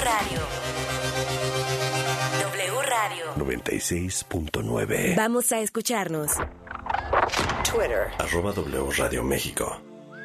Radio. W Radio 96.9. Vamos a escucharnos. Twitter @W Radio México.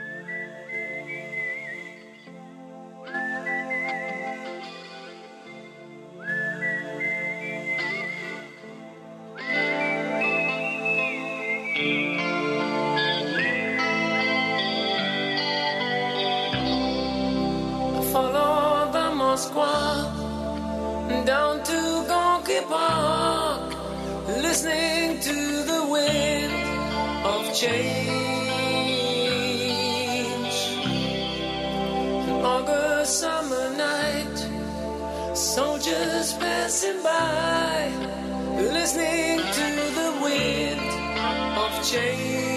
Follow the Moskva down to Gonky Park, listening to the wind of change. An August summer night, soldiers passing by, listening to the wind of change.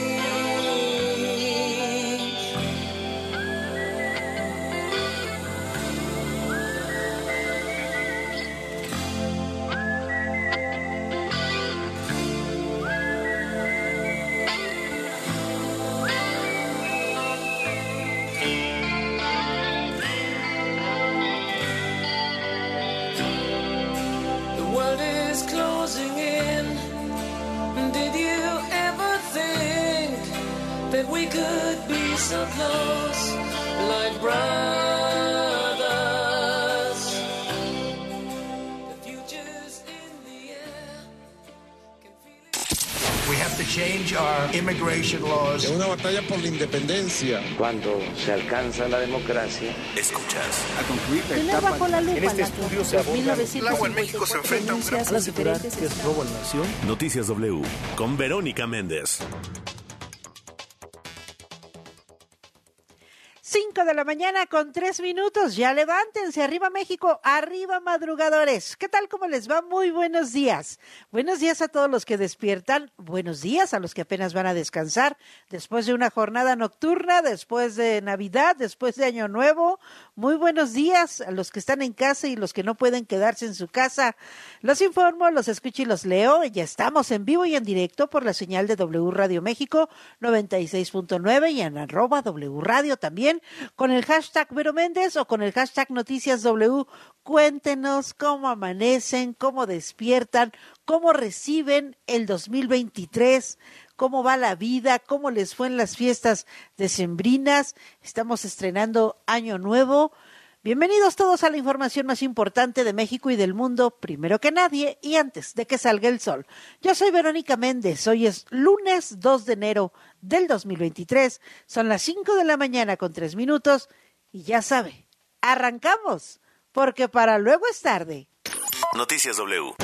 Closing in. Did you ever think that we could be so close, like brothers? The future's in the air. Can feel it. We have to change our immigration laws. Es una batalla por la independencia. Cuando se alcanza la democracia, Escuchas A concluir la Tener etapa. bajo la lupa En este la estudio se aborda. El agua en México se enfrenta a un gran las diferentes robo a la nación. Noticias W con Verónica Méndez. 5 de la mañana con 3 minutos. Ya levántense, arriba México, arriba madrugadores. ¿Qué tal? ¿Cómo les va? Muy buenos días. Buenos días a todos los que despiertan. Buenos días a los que apenas van a descansar después de una jornada nocturna, después de Navidad, después de Año Nuevo. Muy buenos días a los que están en casa y los que no pueden quedarse en su casa. Los informo, los escucho y los leo. Ya estamos en vivo y en directo por la señal de W Radio México 96.9 y en @W Radio también, con el hashtag Vero Méndez o con el hashtag Noticias W. Cuéntenos cómo amanecen, cómo despiertan, cómo reciben el 2023, cómo va la vida, cómo les fue en las fiestas decembrinas. Estamos estrenando Año Nuevo. Bienvenidos todos a la información más importante de México y del mundo, primero que nadie y antes de que salga el sol. Yo soy Verónica Méndez, hoy es lunes 2 de enero del 2023, son las 5 de la mañana con 3 minutos y ya sabe, arrancamos, porque para luego es tarde. Noticias W.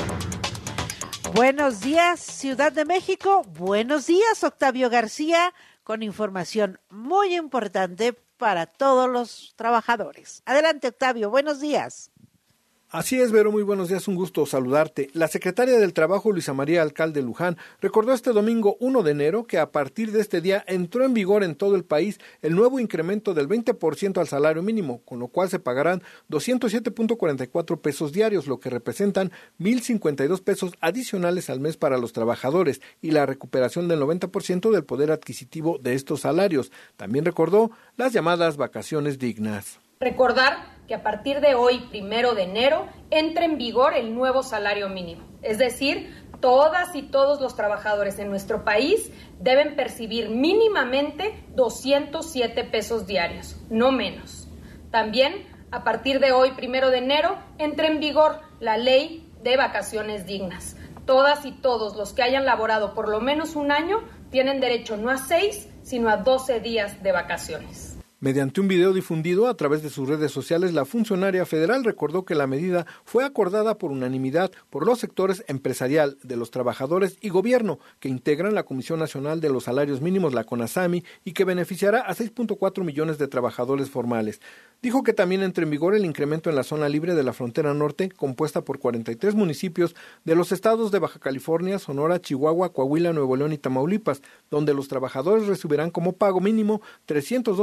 Buenos días, Ciudad de México, buenos días, Octavio García, con información muy importante para todos los trabajadores. Adelante, Octavio, buenos días. Así es, Vero, muy buenos días, un gusto saludarte. La secretaria del Trabajo, Luisa María Alcalde Luján, recordó este domingo 1 de enero que a partir de este día entró en vigor en todo el país el nuevo incremento del 20% al salario mínimo, con lo cual se pagarán 207.44 pesos diarios, lo que representan 1,052 pesos adicionales al mes para los trabajadores y la recuperación del 90% del poder adquisitivo de estos salarios. También recordó las llamadas vacaciones dignas. Recordar que a partir de hoy, 1 de enero, entra en vigor el nuevo salario mínimo. Es decir, todas y todos los trabajadores en nuestro país deben percibir mínimamente 207 pesos diarios, no menos. También, a partir de hoy, 1 de enero, entra en vigor la ley de vacaciones dignas. Todas y todos los que hayan laborado por lo menos un año tienen derecho no a 6, sino a 12 días de vacaciones. Mediante un video difundido a través de sus redes sociales, la funcionaria federal recordó que la medida fue acordada por unanimidad por los sectores empresarial, de los trabajadores y gobierno, que integran la Comisión Nacional de los Salarios Mínimos, la CONASAMI, y que beneficiará a 6.4 millones de trabajadores formales. Dijo que también entra en vigor el incremento en la zona libre de la frontera norte, compuesta por 43 municipios de los estados de Baja California, Sonora, Chihuahua, Coahuila, Nuevo León y Tamaulipas, donde los trabajadores recibirán como pago mínimo 312.40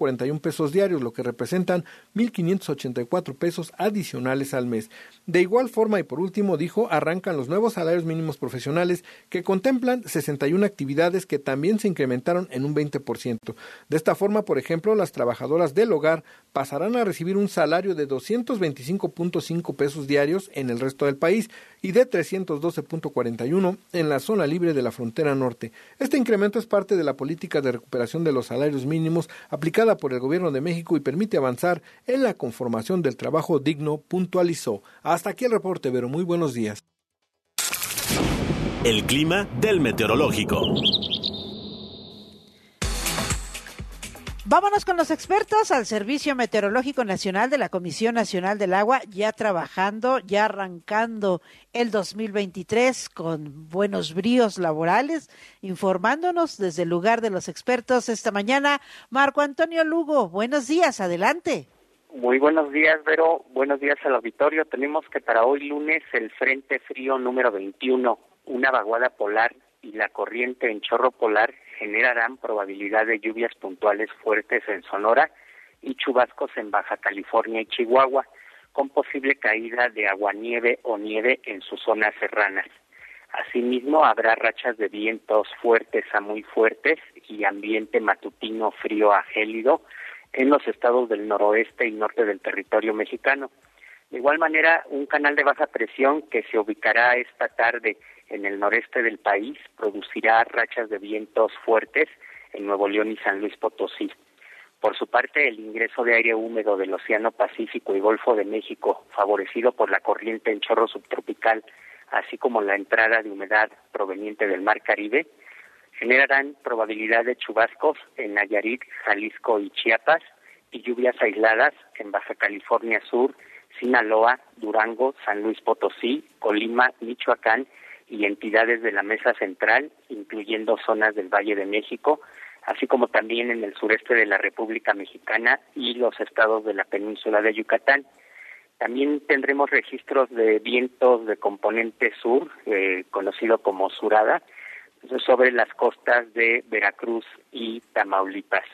141 pesos diarios, lo que representan 1,584 pesos adicionales al mes. De igual forma y por último, dijo, arrancan los nuevos salarios mínimos profesionales que contemplan 61 actividades que también se incrementaron en un 20%. De esta forma, por ejemplo, las trabajadoras del hogar pasarán a recibir un salario de 225.5 pesos diarios en el resto del país y de 312.41 en la zona libre de la frontera norte. Este incremento es parte de la política de recuperación de los salarios mínimos aplicada por el Gobierno de México y permite avanzar en la conformación del trabajo digno, puntualizó. Hasta aquí el reporte, Vero. Muy buenos días. El clima del meteorológico. Vámonos con los expertos al Servicio Meteorológico Nacional de la Comisión Nacional del Agua, ya trabajando, ya arrancando el 2023 con buenos bríos laborales, informándonos desde el lugar de los expertos esta mañana. Marco Antonio Lugo, buenos días, adelante. Muy buenos días, Vero. Buenos días al auditorio. Tenemos que para hoy lunes el Frente Frío número 21, una vaguada polar y la corriente en chorro polar generarán probabilidad de lluvias puntuales fuertes en Sonora y chubascos en Baja California y Chihuahua, con posible caída de aguanieve o nieve en sus zonas serranas. Asimismo, habrá rachas de vientos fuertes a muy fuertes y ambiente matutino frío a gélido en los estados del noroeste y norte del territorio mexicano. De igual manera, un canal de baja presión que se ubicará esta tarde en el noreste del país producirá rachas de vientos fuertes en Nuevo León y San Luis Potosí. Por su parte, el ingreso de aire húmedo del Océano Pacífico y Golfo de México, favorecido por la corriente en chorro subtropical, así como la entrada de humedad proveniente del Mar Caribe, generarán probabilidad de chubascos en Nayarit, Jalisco y Chiapas y lluvias aisladas en Baja California Sur, Sinaloa, Durango, San Luis Potosí, Colima, Michoacán y entidades de la Mesa Central, incluyendo zonas del Valle de México, así como también en el sureste de la República Mexicana y los estados de la península de Yucatán. También tendremos registros de vientos de componente sur, conocido como surada, sobre las costas de Veracruz y Tamaulipas.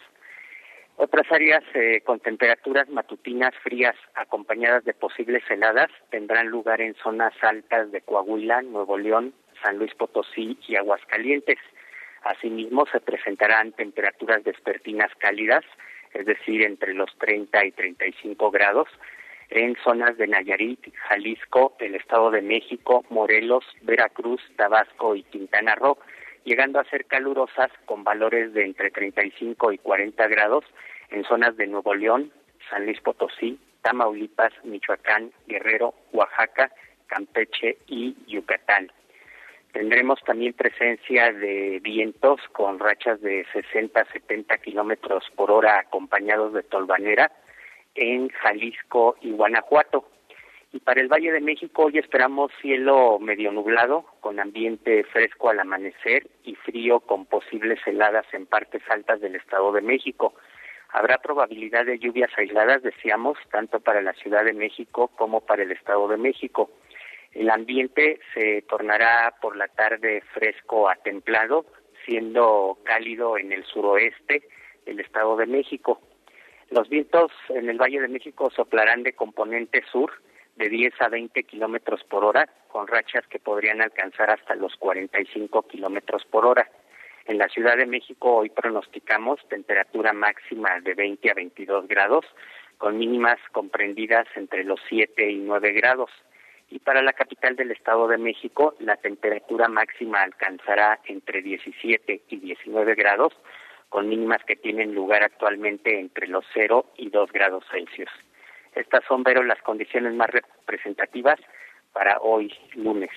Otras áreas con temperaturas matutinas frías acompañadas de posibles heladas tendrán lugar en zonas altas de Coahuila, Nuevo León, San Luis Potosí y Aguascalientes. Asimismo, se presentarán temperaturas vespertinas cálidas, es decir, entre los 30 y 35 grados, en zonas de Nayarit, Jalisco, el Estado de México, Morelos, Veracruz, Tabasco y Quintana Roo, llegando a ser calurosas con valores de entre 35 y 40 grados en zonas de Nuevo León, San Luis Potosí, Tamaulipas, Michoacán, Guerrero, Oaxaca, Campeche y Yucatán. Tendremos también presencia de vientos con rachas de 60 a 70 kilómetros por hora acompañados de tolvanera en Jalisco y Guanajuato. Y para el Valle de México hoy esperamos cielo medio nublado, con ambiente fresco al amanecer y frío con posibles heladas en partes altas del Estado de México. Habrá probabilidad de lluvias aisladas, decíamos, tanto para la Ciudad de México como para el Estado de México. El ambiente se tornará por la tarde fresco a templado, siendo cálido en el suroeste del Estado de México. Los vientos en el Valle de México soplarán de componente sur, de 10 a 20 kilómetros por hora, con rachas que podrían alcanzar hasta los 45 kilómetros por hora. En la Ciudad de México hoy pronosticamos temperatura máxima de 20 a 22 grados, con mínimas comprendidas entre los 7 y 9 grados. Y para la capital del Estado de México, la temperatura máxima alcanzará entre 17 y 19 grados, con mínimas que tienen lugar actualmente entre los 0 y 2 grados Celsius. Estas son, Vero, las condiciones más representativas para hoy, lunes.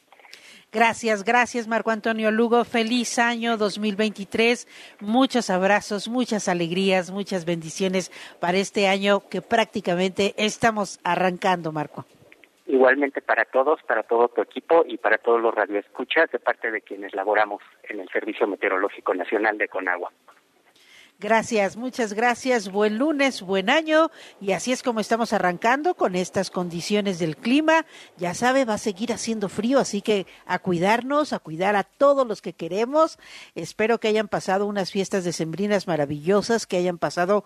Gracias Marco Antonio Lugo. Feliz año 2023. Muchos abrazos, muchas alegrías, muchas bendiciones para este año que prácticamente estamos arrancando, Marco. Igualmente para todos, para todo tu equipo y para todos los radioescuchas de parte de quienes laboramos en el Servicio Meteorológico Nacional de Conagua. Gracias, muchas gracias. Buen lunes, buen año. Y así es como estamos arrancando con estas condiciones del clima. Ya sabe, va a seguir haciendo frío, así que a cuidarnos, a cuidar a todos los que queremos. Espero que hayan pasado unas fiestas decembrinas maravillosas, que hayan pasado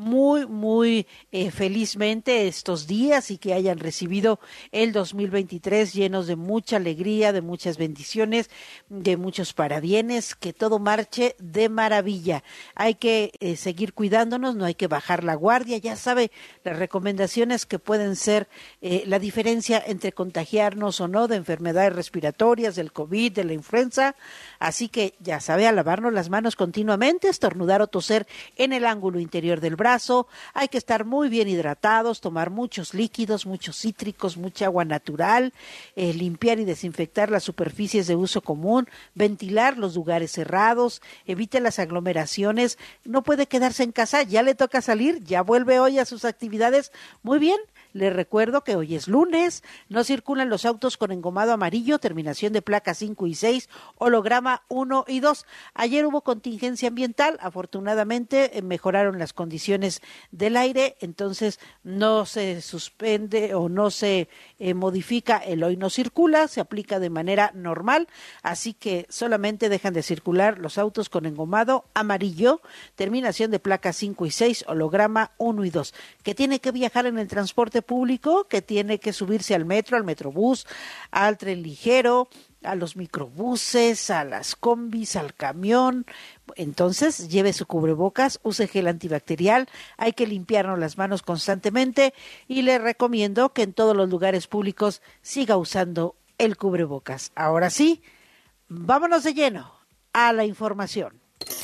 muy felizmente estos días y que hayan recibido el 2023 llenos de mucha alegría, de muchas bendiciones, de muchos parabienes, que todo marche de maravilla. Hay que seguir cuidándonos, no hay que bajar la guardia. Ya sabe las recomendaciones que pueden ser la diferencia entre contagiarnos o no de enfermedades respiratorias, del COVID, de la influenza. Así que ya sabe, a lavarnos las manos continuamente, estornudar o toser en el ángulo interior del brazo. Hay que estar muy bien hidratados, tomar muchos líquidos, muchos cítricos, mucha agua natural, limpiar y desinfectar las superficies de uso común, ventilar los lugares cerrados, evite las aglomeraciones. No puede quedarse en casa, ya le toca salir, ya vuelve hoy a sus actividades. Muy bien, le recuerdo que hoy es lunes, no circulan los autos con engomado amarillo, terminación de placas 5 y 6, holograma 1 y 2. Ayer hubo contingencia ambiental, afortunadamente mejoraron las condiciones del aire, entonces no se suspende o no se modifica el hoy no circula, se aplica de manera normal, así que solamente dejan de circular los autos con engomado amarillo, terminación de placas 5 y 6, holograma 1 y 2, que tiene que viajar en el transporte público, que tiene que subirse al metro, al metrobús, al tren ligero, a los microbuses, a las combis, al camión. Entonces, lleve su cubrebocas, use gel antibacterial, hay que limpiarnos las manos constantemente y le recomiendo que en todos los lugares públicos siga usando el cubrebocas. Ahora sí, vámonos de lleno a la información.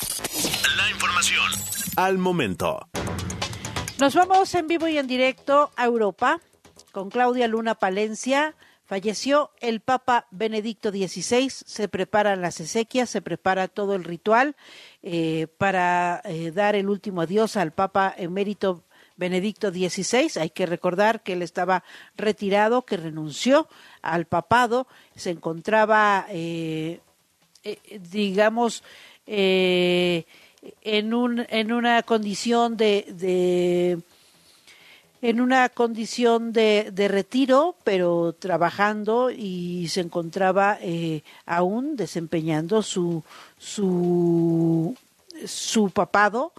La información al momento. Nos vamos en vivo y en directo a Europa con Claudia Luna Palencia. Falleció el Papa Benedicto XVI, se preparan las exequias, se prepara todo el ritual para dar el último adiós al Papa emérito Benedicto XVI. Hay que recordar que él estaba retirado, que renunció al papado, se encontraba, en una condición de retiro, pero trabajando, y se encontraba aún desempeñando su papado,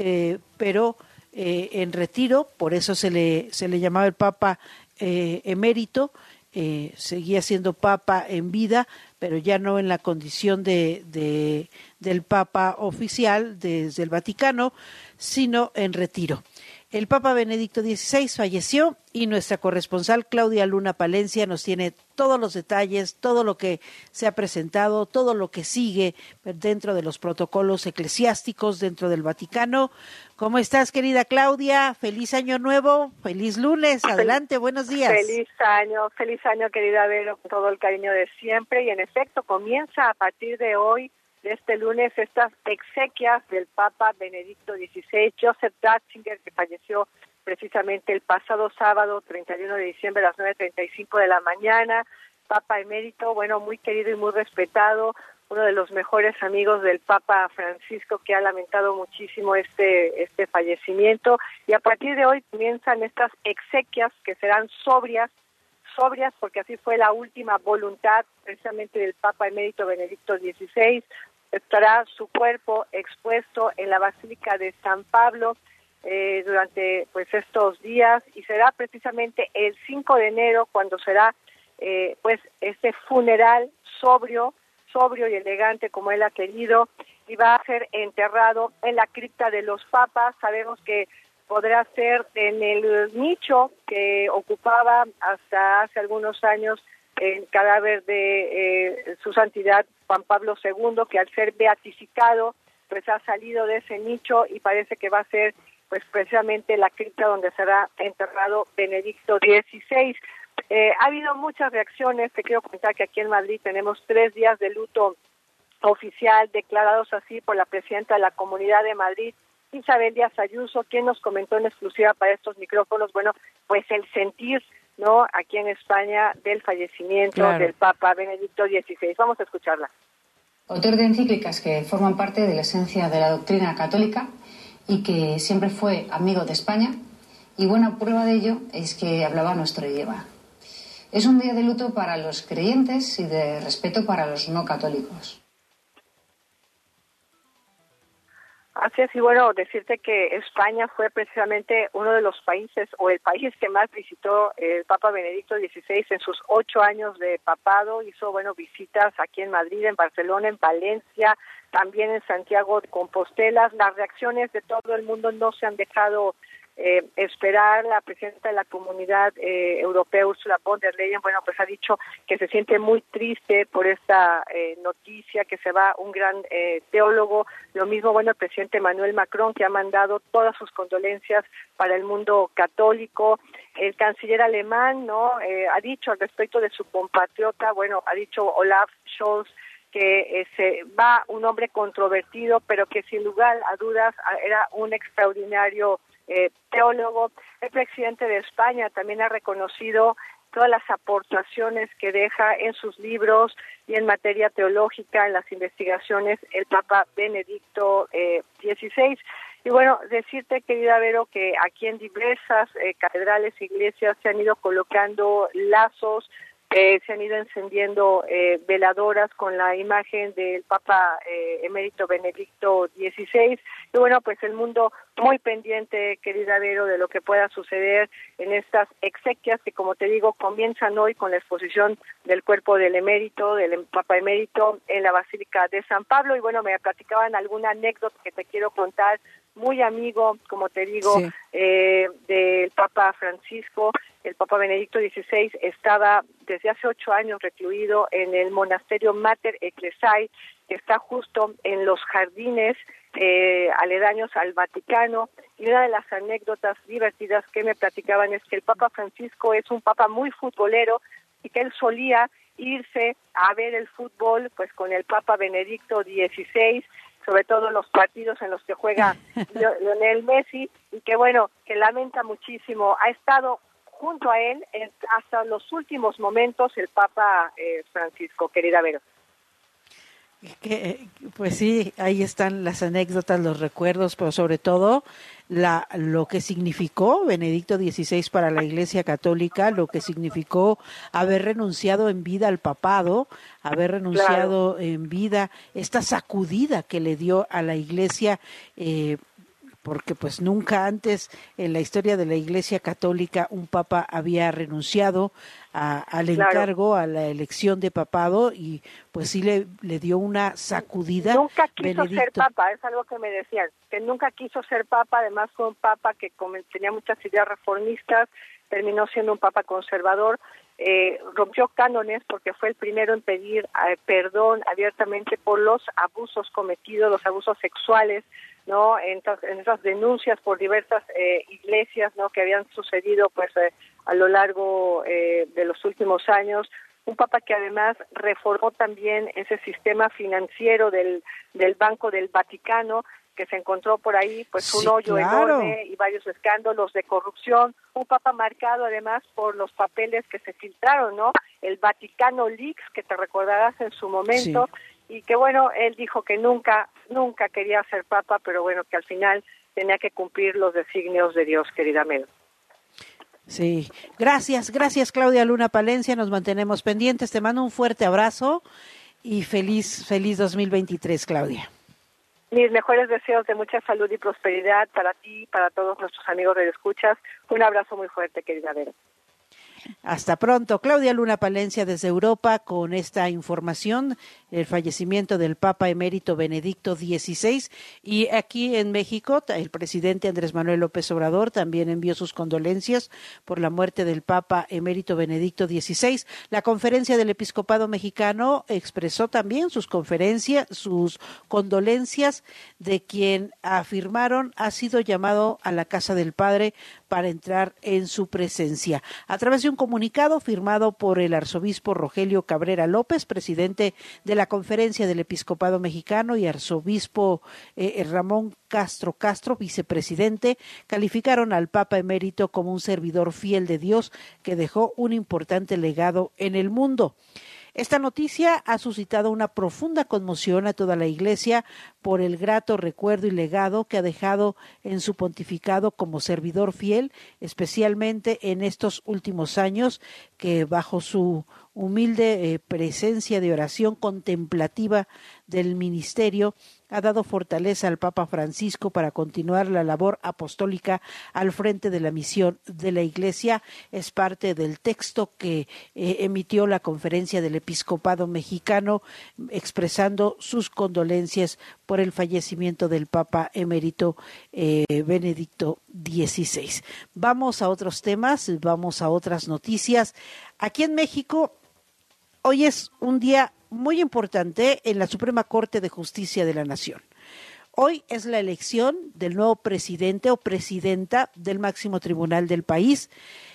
pero en retiro, por eso se le llamaba el Papa emérito. Seguía siendo Papa en vida, pero ya no en la condición del Papa oficial desde el Vaticano, sino en retiro. El Papa Benedicto XVI falleció y nuestra corresponsal Claudia Luna Palencia nos tiene todos los detalles, todo lo que se ha presentado, todo lo que sigue dentro de los protocolos eclesiásticos dentro del Vaticano. ¿Cómo estás, querida Claudia? Feliz año nuevo, feliz lunes, adelante, buenos días. Feliz año, querida Vero, con todo el cariño de siempre. Y en efecto, comienza a partir de hoy, de este lunes, estas exequias del Papa Benedicto XVI, Joseph Ratzinger, que falleció precisamente el pasado sábado, 31 de diciembre, a las 9:35 de la mañana. Papa emérito, bueno, muy querido y muy respetado, uno de los mejores amigos del Papa Francisco, que ha lamentado muchísimo este fallecimiento. Y a partir de hoy comienzan estas exequias que serán sobrias, porque así fue la última voluntad precisamente del Papa emérito Benedicto XVI. Estará su cuerpo expuesto en la Basílica de San Pablo durante estos días, y será precisamente el 5 de enero cuando será este funeral sobrio y elegante como él ha querido, y va a ser enterrado en la cripta de los papas. Sabemos que podrá ser en el nicho que ocupaba hasta hace algunos años el cadáver de su santidad Juan Pablo II, que al ser beatificado ha salido de ese nicho, y parece que va a ser precisamente la cripta donde será enterrado Benedicto XVI. Ha habido muchas reacciones. Te quiero contar que aquí en Madrid tenemos 3 días de luto oficial declarados así por la presidenta de la Comunidad de Madrid, Isabel Díaz Ayuso, quien nos comentó en exclusiva para estos micrófonos, el sentir, ¿no?, aquí en España del fallecimiento del Papa Benedicto XVI. Vamos a escucharla. Autor de encíclicas que forman parte de la esencia de la doctrina católica y que siempre fue amigo de España, y buena prueba de ello es que hablaba nuestro idioma. Es un día de luto para los creyentes y de respeto para los no católicos. Así es, y bueno, decirte que España fue precisamente uno de los países, o el país que más visitó el Papa Benedicto XVI en sus 8 años de papado. Hizo, bueno, visitas aquí en Madrid, en Barcelona, en Valencia, también en Santiago de Compostela. Las reacciones de todo el mundo no se han dejado esperar. La presidenta de la Comunidad Europea, Ursula von der Leyen, bueno, pues ha dicho que se siente muy triste por esta noticia, que se va un gran teólogo. Lo mismo, bueno, el presidente Emmanuel Macron, que ha mandado todas sus condolencias para el mundo católico. El canciller alemán, ¿no?, ha dicho al respecto de su compatriota, bueno, ha dicho Olaf Scholz, que se va un hombre controvertido, pero que sin lugar a dudas era un extraordinario teólogo. El presidente de España también ha reconocido todas las aportaciones que deja en sus libros y en materia teológica, en las investigaciones, el Papa Benedicto XVI. Y bueno, decirte, querida Vero, que aquí en diversas catedrales e iglesias se han ido colocando lazos, se han ido encendiendo veladoras con la imagen del Papa emérito Benedicto XVI. Y bueno, pues el mundo muy pendiente, querida Vero, de lo que pueda suceder en estas exequias que, como te digo, comienzan hoy con la exposición del cuerpo del emérito, del Papa emérito, en la Basílica de San Pablo. Y bueno, me platicaban alguna anécdota que te quiero contar, muy amigo, como te digo, sí, del Papa Francisco. El Papa Benedicto XVI estaba desde hace 8 años recluido en el monasterio Mater Ecclesiae, que está justo en los jardines aledaños al Vaticano. Y una de las anécdotas divertidas que me platicaban es que el Papa Francisco es un papa muy futbolero y que él solía irse a ver el fútbol pues con el Papa Benedicto XVI, sobre todo los partidos en los que juega Lionel Messi, y que bueno, que lamenta muchísimo. Ha estado junto a él hasta los últimos momentos el Papa Francisco, querida Vero. Pues sí, ahí están las anécdotas, los recuerdos, pero sobre todo lo que significó Benedicto XVI para la Iglesia Católica, lo que significó haber renunciado en vida al papado, haber renunciado en vida, esta sacudida que le dio a la Iglesia, porque pues nunca antes en la historia de la Iglesia Católica un papa había renunciado al encargo, a la elección de papado, y pues sí le dio una sacudida. Nunca quiso ser papa, es algo que me decían, que nunca quiso ser papa. Además fue un papa que tenía muchas ideas reformistas, terminó siendo un papa conservador, rompió cánones porque fue el primero en pedir perdón abiertamente por los abusos cometidos, los abusos sexuales, ¿no?, en esas denuncias por diversas iglesias, ¿no?, que habían sucedido pues a lo largo de los últimos años. Un papa que además reformó también ese sistema financiero del Banco del Vaticano, que se encontró por ahí pues un hoyo enorme y varios escándalos de corrupción. Un papa marcado además por los papeles que se filtraron, ¿no?, el Vaticano Leaks, que te recordarás en su momento. Sí. Y que bueno, él dijo que nunca quería ser papa, pero bueno, que al final tenía que cumplir los designios de Dios, querida Mel. Sí, gracias Claudia Luna Palencia, nos mantenemos pendientes, te mando un fuerte abrazo y feliz 2023, Claudia. Mis mejores deseos de mucha salud y prosperidad para ti y para todos nuestros amigos de Escuchas. Un abrazo muy fuerte, querida Vera. Hasta pronto. Claudia Luna Palencia desde Europa con esta información, el fallecimiento del Papa emérito Benedicto XVI. Y aquí en México, el presidente Andrés Manuel López Obrador también envió sus condolencias por la muerte del Papa emérito Benedicto XVI. La Conferencia del Episcopado Mexicano expresó también sus condolencias de quien afirmaron ha sido llamado a la casa del Padre para entrar en su presencia. A través de un comunicado firmado por el arzobispo Rogelio Cabrera López, presidente de la Conferencia del Episcopado Mexicano, y arzobispo Ramón Castro, vicepresidente, calificaron al Papa emérito como un servidor fiel de Dios que dejó un importante legado en el mundo. Esta noticia ha suscitado una profunda conmoción a toda la Iglesia por el grato recuerdo y legado que ha dejado en su pontificado como servidor fiel, especialmente en estos últimos años, que bajo su humilde presencia de oración contemplativa del ministerio ha dado fortaleza al Papa Francisco para continuar la labor apostólica al frente de la misión de la Iglesia. Es parte del texto que emitió la Conferencia del Episcopado Mexicano, expresando sus condolencias por el fallecimiento del Papa emérito Benedicto XVI. Vamos a otros temas, vamos a otras noticias. Aquí en México, hoy es un día muy importante en la Suprema Corte de Justicia de la Nación. Hoy es la elección del nuevo presidente o presidenta del máximo tribunal del país.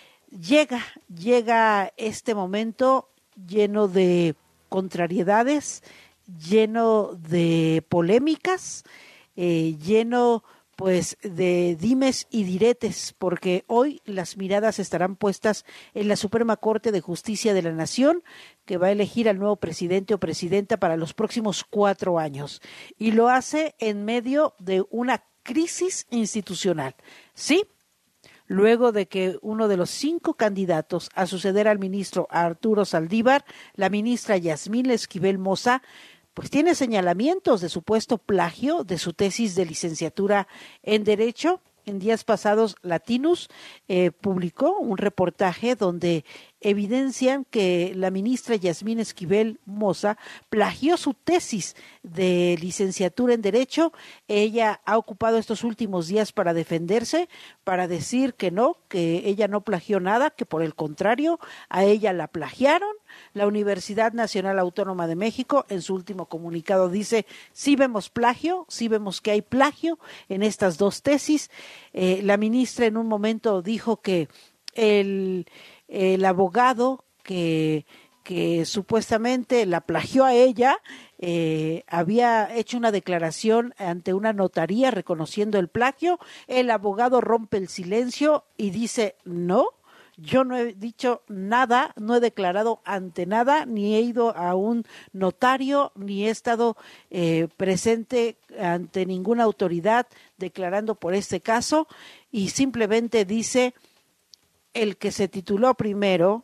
Llega este momento lleno de contrariedades, lleno de polémicas, lleno pues de dimes y diretes, porque hoy las miradas estarán puestas en la Suprema Corte de Justicia de la Nación, que va a elegir al nuevo presidente o presidenta para los próximos 4 años. Y lo hace en medio de una crisis institucional. Sí, luego de que uno de los 5 candidatos a suceder al ministro Arturo Saldívar, la ministra Yasmín Esquivel Moza, pues tiene señalamientos de supuesto plagio de su tesis de licenciatura en Derecho. En días pasados, Latinus publicó un reportaje donde evidencian que la ministra Yasmín Esquivel Moza plagió su tesis de licenciatura en Derecho. Ella ha ocupado estos últimos días para defenderse, para decir que ella no plagió nada, que por el contrario, a ella la plagiaron. La Universidad Nacional Autónoma de México, en su último comunicado, dice: sí vemos plagio, sí vemos que hay plagio en estas 2 tesis. La ministra en un momento dijo que el abogado que supuestamente la plagió a ella había hecho una declaración ante una notaría reconociendo el plagio. El abogado rompe el silencio y dice: no, yo no he dicho nada, no he declarado ante nada, ni he ido a un notario, ni he estado presente ante ninguna autoridad declarando por este caso, y simplemente dice: el que se tituló primero,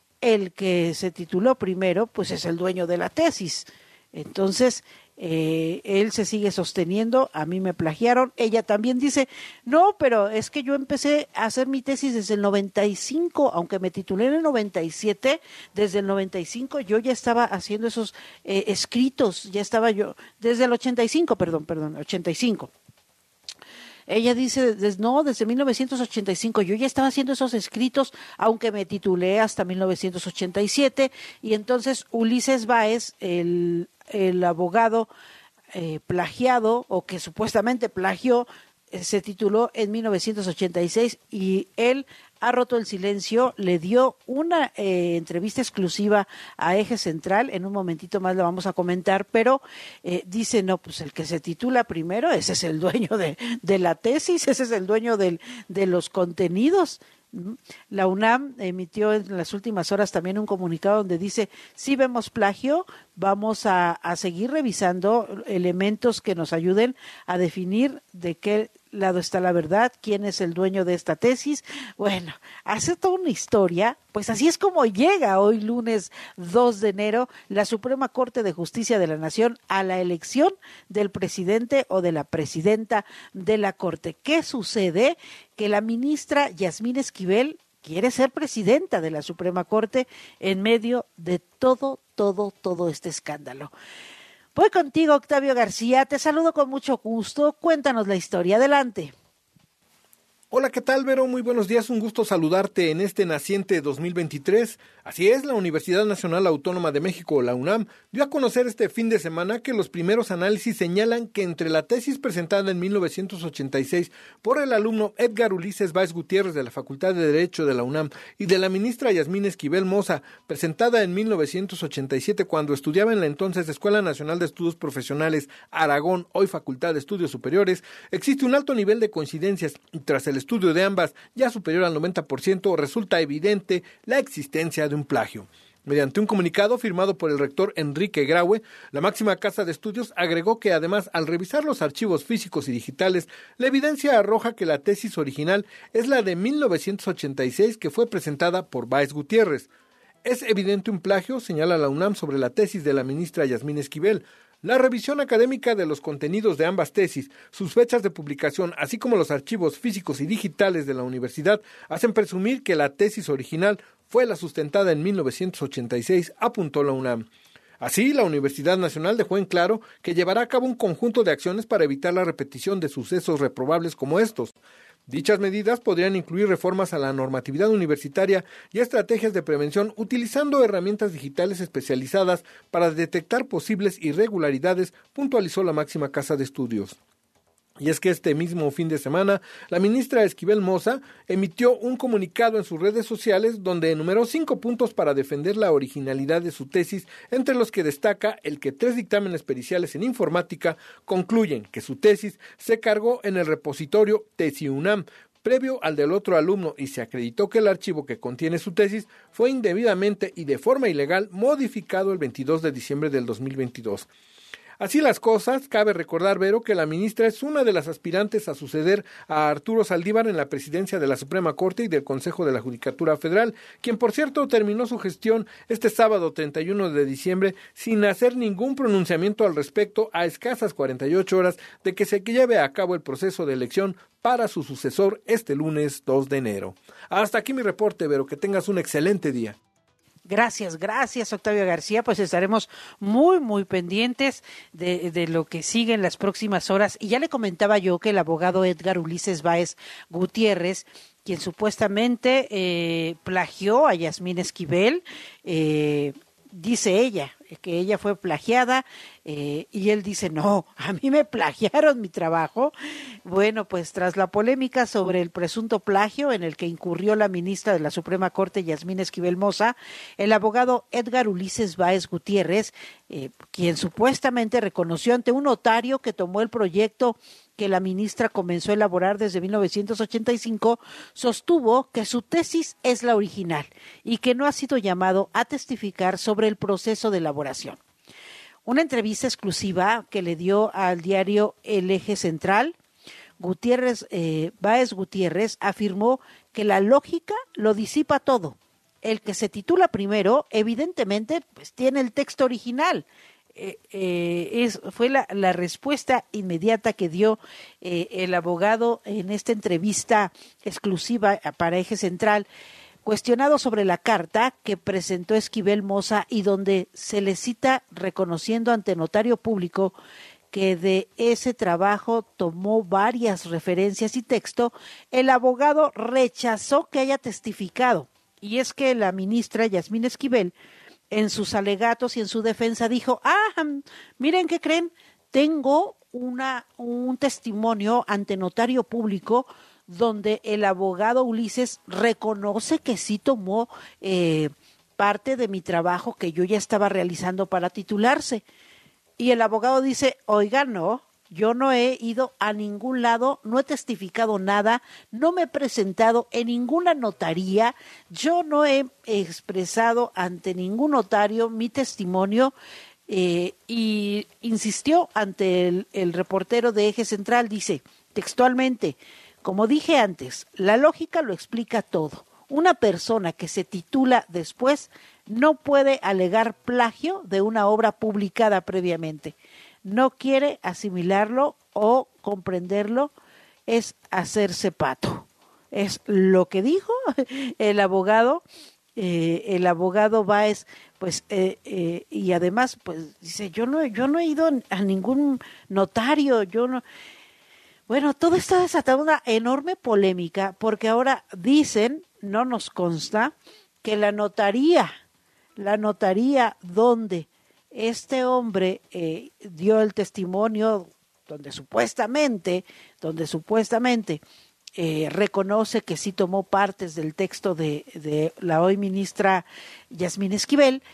pues es el dueño de la tesis. Entonces, él se sigue sosteniendo: a mí me plagiaron. Ella también dice: no, pero es que yo empecé a hacer mi tesis desde el 95, aunque me titulé en el 97, desde el 95 yo ya estaba haciendo esos escritos, ya estaba yo, desde el 85. Ella dice: desde 1985 yo ya estaba haciendo esos escritos, aunque me titulé hasta 1987. Y entonces Ulises Báez, el abogado plagiado, o que supuestamente plagió, se tituló en 1986 y él ha roto el silencio. Le dio una entrevista exclusiva a Eje Central, en un momentito más la vamos a comentar, pero dice: no, pues el que se titula primero, ese es el dueño de la tesis, ese es el dueño de los contenidos. La UNAM emitió en las últimas horas también un comunicado donde dice: sí vemos plagio, vamos a seguir revisando elementos que nos ayuden a definir de qué lado está la verdad, quién es el dueño de esta tesis. Bueno, hace toda una historia. Pues así es como llega hoy lunes 2 de enero la Suprema Corte de Justicia de la Nación a la elección del presidente o de la presidenta de la Corte. ¿Qué sucede? Que la ministra Yasmín Esquivel quiere ser presidenta de la Suprema Corte en medio de todo este escándalo. Voy contigo, Octavio García, te saludo con mucho gusto, cuéntanos la historia, adelante. Hola, ¿qué tal, Vero? Muy buenos días, un gusto saludarte en este naciente 2023. Así es, la Universidad Nacional Autónoma de México, la UNAM, dio a conocer este fin de semana que los primeros análisis señalan que entre la tesis presentada en 1986 por el alumno Edgar Ulises Báez Gutiérrez de la Facultad de Derecho de la UNAM y de la ministra Yasmín Esquivel Moza, presentada en 1987 cuando estudiaba en la entonces Escuela Nacional de Estudios Profesionales Aragón, hoy Facultad de Estudios Superiores, existe un alto nivel de coincidencias y tras el estudio de ambas, ya superior al 90%, resulta evidente la existencia de un plagio. Mediante un comunicado firmado por el rector Enrique Graue, la máxima casa de estudios agregó que además, al revisar los archivos físicos y digitales, la evidencia arroja que la tesis original es la de 1986 que fue presentada por Báez Gutiérrez. Es evidente un plagio, señala la UNAM sobre la tesis de la ministra Yasmín Esquivel. La revisión académica de los contenidos de ambas tesis, sus fechas de publicación, así como los archivos físicos y digitales de la universidad, hacen presumir que la tesis original fue la sustentada en 1986, apuntó la UNAM. Así, la Universidad Nacional dejó en claro que llevará a cabo un conjunto de acciones para evitar la repetición de sucesos reprobables como estos. Dichas medidas podrían incluir reformas a la normatividad universitaria y estrategias de prevención utilizando herramientas digitales especializadas para detectar posibles irregularidades, puntualizó la máxima casa de estudios. Y es que este mismo fin de semana, la ministra Esquivel Moza emitió un comunicado en sus redes sociales donde enumeró 5 puntos para defender la originalidad de su tesis, entre los que destaca el que 3 dictámenes periciales en informática concluyen que su tesis se cargó en el repositorio TesiUNAM, previo al del otro alumno, y se acreditó que el archivo que contiene su tesis fue indebidamente y de forma ilegal modificado el 22 de diciembre del 2022. Así las cosas, cabe recordar, Vero, que la ministra es una de las aspirantes a suceder a Arturo Saldívar en la presidencia de la Suprema Corte y del Consejo de la Judicatura Federal, quien por cierto terminó su gestión este sábado 31 de diciembre sin hacer ningún pronunciamiento al respecto a escasas 48 horas de que se lleve a cabo el proceso de elección para su sucesor este lunes 2 de enero. Hasta aquí mi reporte, Vero, que tengas un excelente día. Gracias, Octavio García. Pues estaremos muy pendientes de lo que sigue en las próximas horas. Y ya le comentaba yo que el abogado Edgar Ulises Báez Gutiérrez, quien supuestamente plagió a Yasmín Esquivel, dice ella que ella fue plagiada y él dice, no, a mí me plagiaron mi trabajo. Bueno, pues tras la polémica sobre el presunto plagio en el que incurrió la ministra de la Suprema Corte, Yasmín Esquivel Moza, el abogado Edgar Ulises Báez Gutiérrez, quien supuestamente reconoció ante un notario que tomó el proyecto que la ministra comenzó a elaborar desde 1985, sostuvo que su tesis es la original y que no ha sido llamado a testificar sobre el proceso de elaboración. Una entrevista exclusiva que le dio al diario El Eje Central, Báez Gutiérrez afirmó que la lógica lo disipa todo. El que se titula primero, evidentemente, pues tiene el texto original. Fue la respuesta inmediata que dio el abogado en esta entrevista exclusiva para Eje Central, cuestionado sobre la carta que presentó Esquivel Moza y donde se le cita reconociendo ante notario público que de ese trabajo tomó varias referencias y texto. El abogado rechazó que haya testificado, y es que la ministra Yasmín Esquivel en sus alegatos y en su defensa dijo, miren, ¿qué creen? Tengo un testimonio ante notario público donde el abogado Ulises reconoce que sí tomó parte de mi trabajo que yo ya estaba realizando para titularse. Y el abogado dice, oiga, no, yo no he ido a ningún lado, no he testificado nada, no me he presentado en ninguna notaría, yo no he expresado ante ningún notario mi testimonio, y insistió ante el reportero de Eje Central, dice textualmente, como dije antes, la lógica lo explica todo. Una persona que se titula después no puede alegar plagio de una obra publicada previamente. No quiere asimilarlo o comprenderlo, es hacerse pato. Es lo que dijo el abogado Báez, pues, y además, pues, dice, yo no he ido a ningún notario, Bueno, todo esto ha desatado una enorme polémica, porque ahora dicen, no nos consta, que la notaría donde este hombre dio el testimonio, donde supuestamente reconoce que sí tomó partes del texto de la hoy ministra Yasmín Esquivel,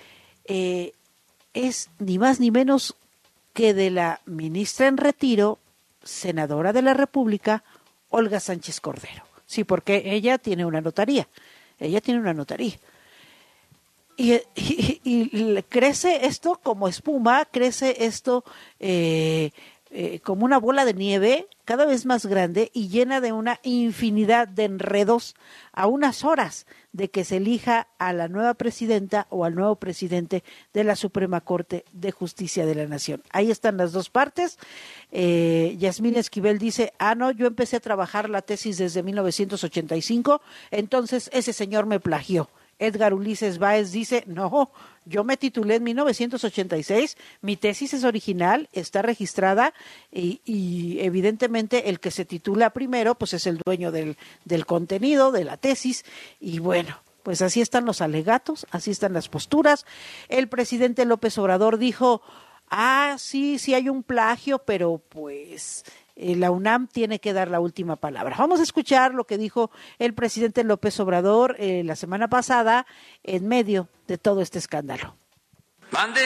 es ni más ni menos que de la ministra en retiro, senadora de la República, Olga Sánchez Cordero. Sí, porque ella tiene una notaría. Y crece esto como espuma, crece esto como una bola de nieve cada vez más grande y llena de una infinidad de enredos a unas horas de que se elija a la nueva presidenta o al nuevo presidente de la Suprema Corte de Justicia de la Nación. Ahí están las dos partes. Yasmín Esquivel dice, no, yo empecé a trabajar la tesis desde 1985, entonces ese señor me plagió. Edgar Ulises Báez dice, no, yo me titulé en 1986, mi tesis es original, está registrada y evidentemente el que se titula primero pues es el dueño del contenido, de la tesis, y bueno, pues así están los alegatos, así están las posturas. El presidente López Obrador dijo, sí hay un plagio, pero pues la UNAM tiene que dar la última palabra. Vamos a escuchar lo que dijo el presidente López Obrador la semana pasada en medio de todo este escándalo. ¿Mande?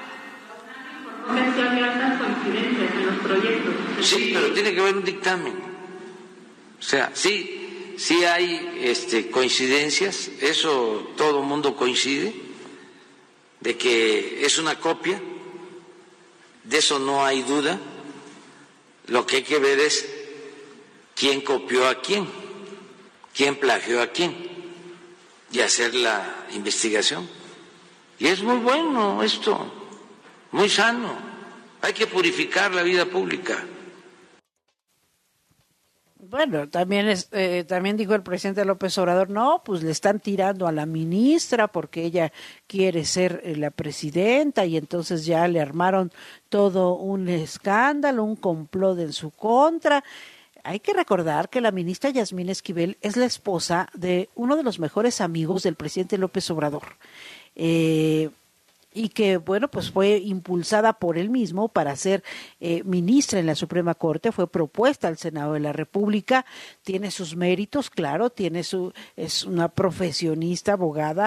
Mencioné coincidencias en los proyectos. Sí, pero tiene que haber un dictamen. O sea, sí hay coincidencias, eso todo el mundo coincide, de que es una copia, de eso no hay duda. Lo que hay que ver es quién copió a quién plagió a quién, y hacer la investigación. Y es muy bueno esto, muy sano. Hay que purificar la vida pública. Bueno, también dijo el presidente López Obrador, no, pues le están tirando a la ministra porque ella quiere ser la presidenta y entonces ya le armaron todo un escándalo, un complot en su contra. Hay que recordar que la ministra Yasmín Esquivel es la esposa de uno de los mejores amigos del presidente López Obrador. Y que, bueno, pues fue impulsada por él mismo para ser ministra en la Suprema Corte, fue propuesta al Senado de la República, tiene sus méritos, claro, es una profesionista, abogada,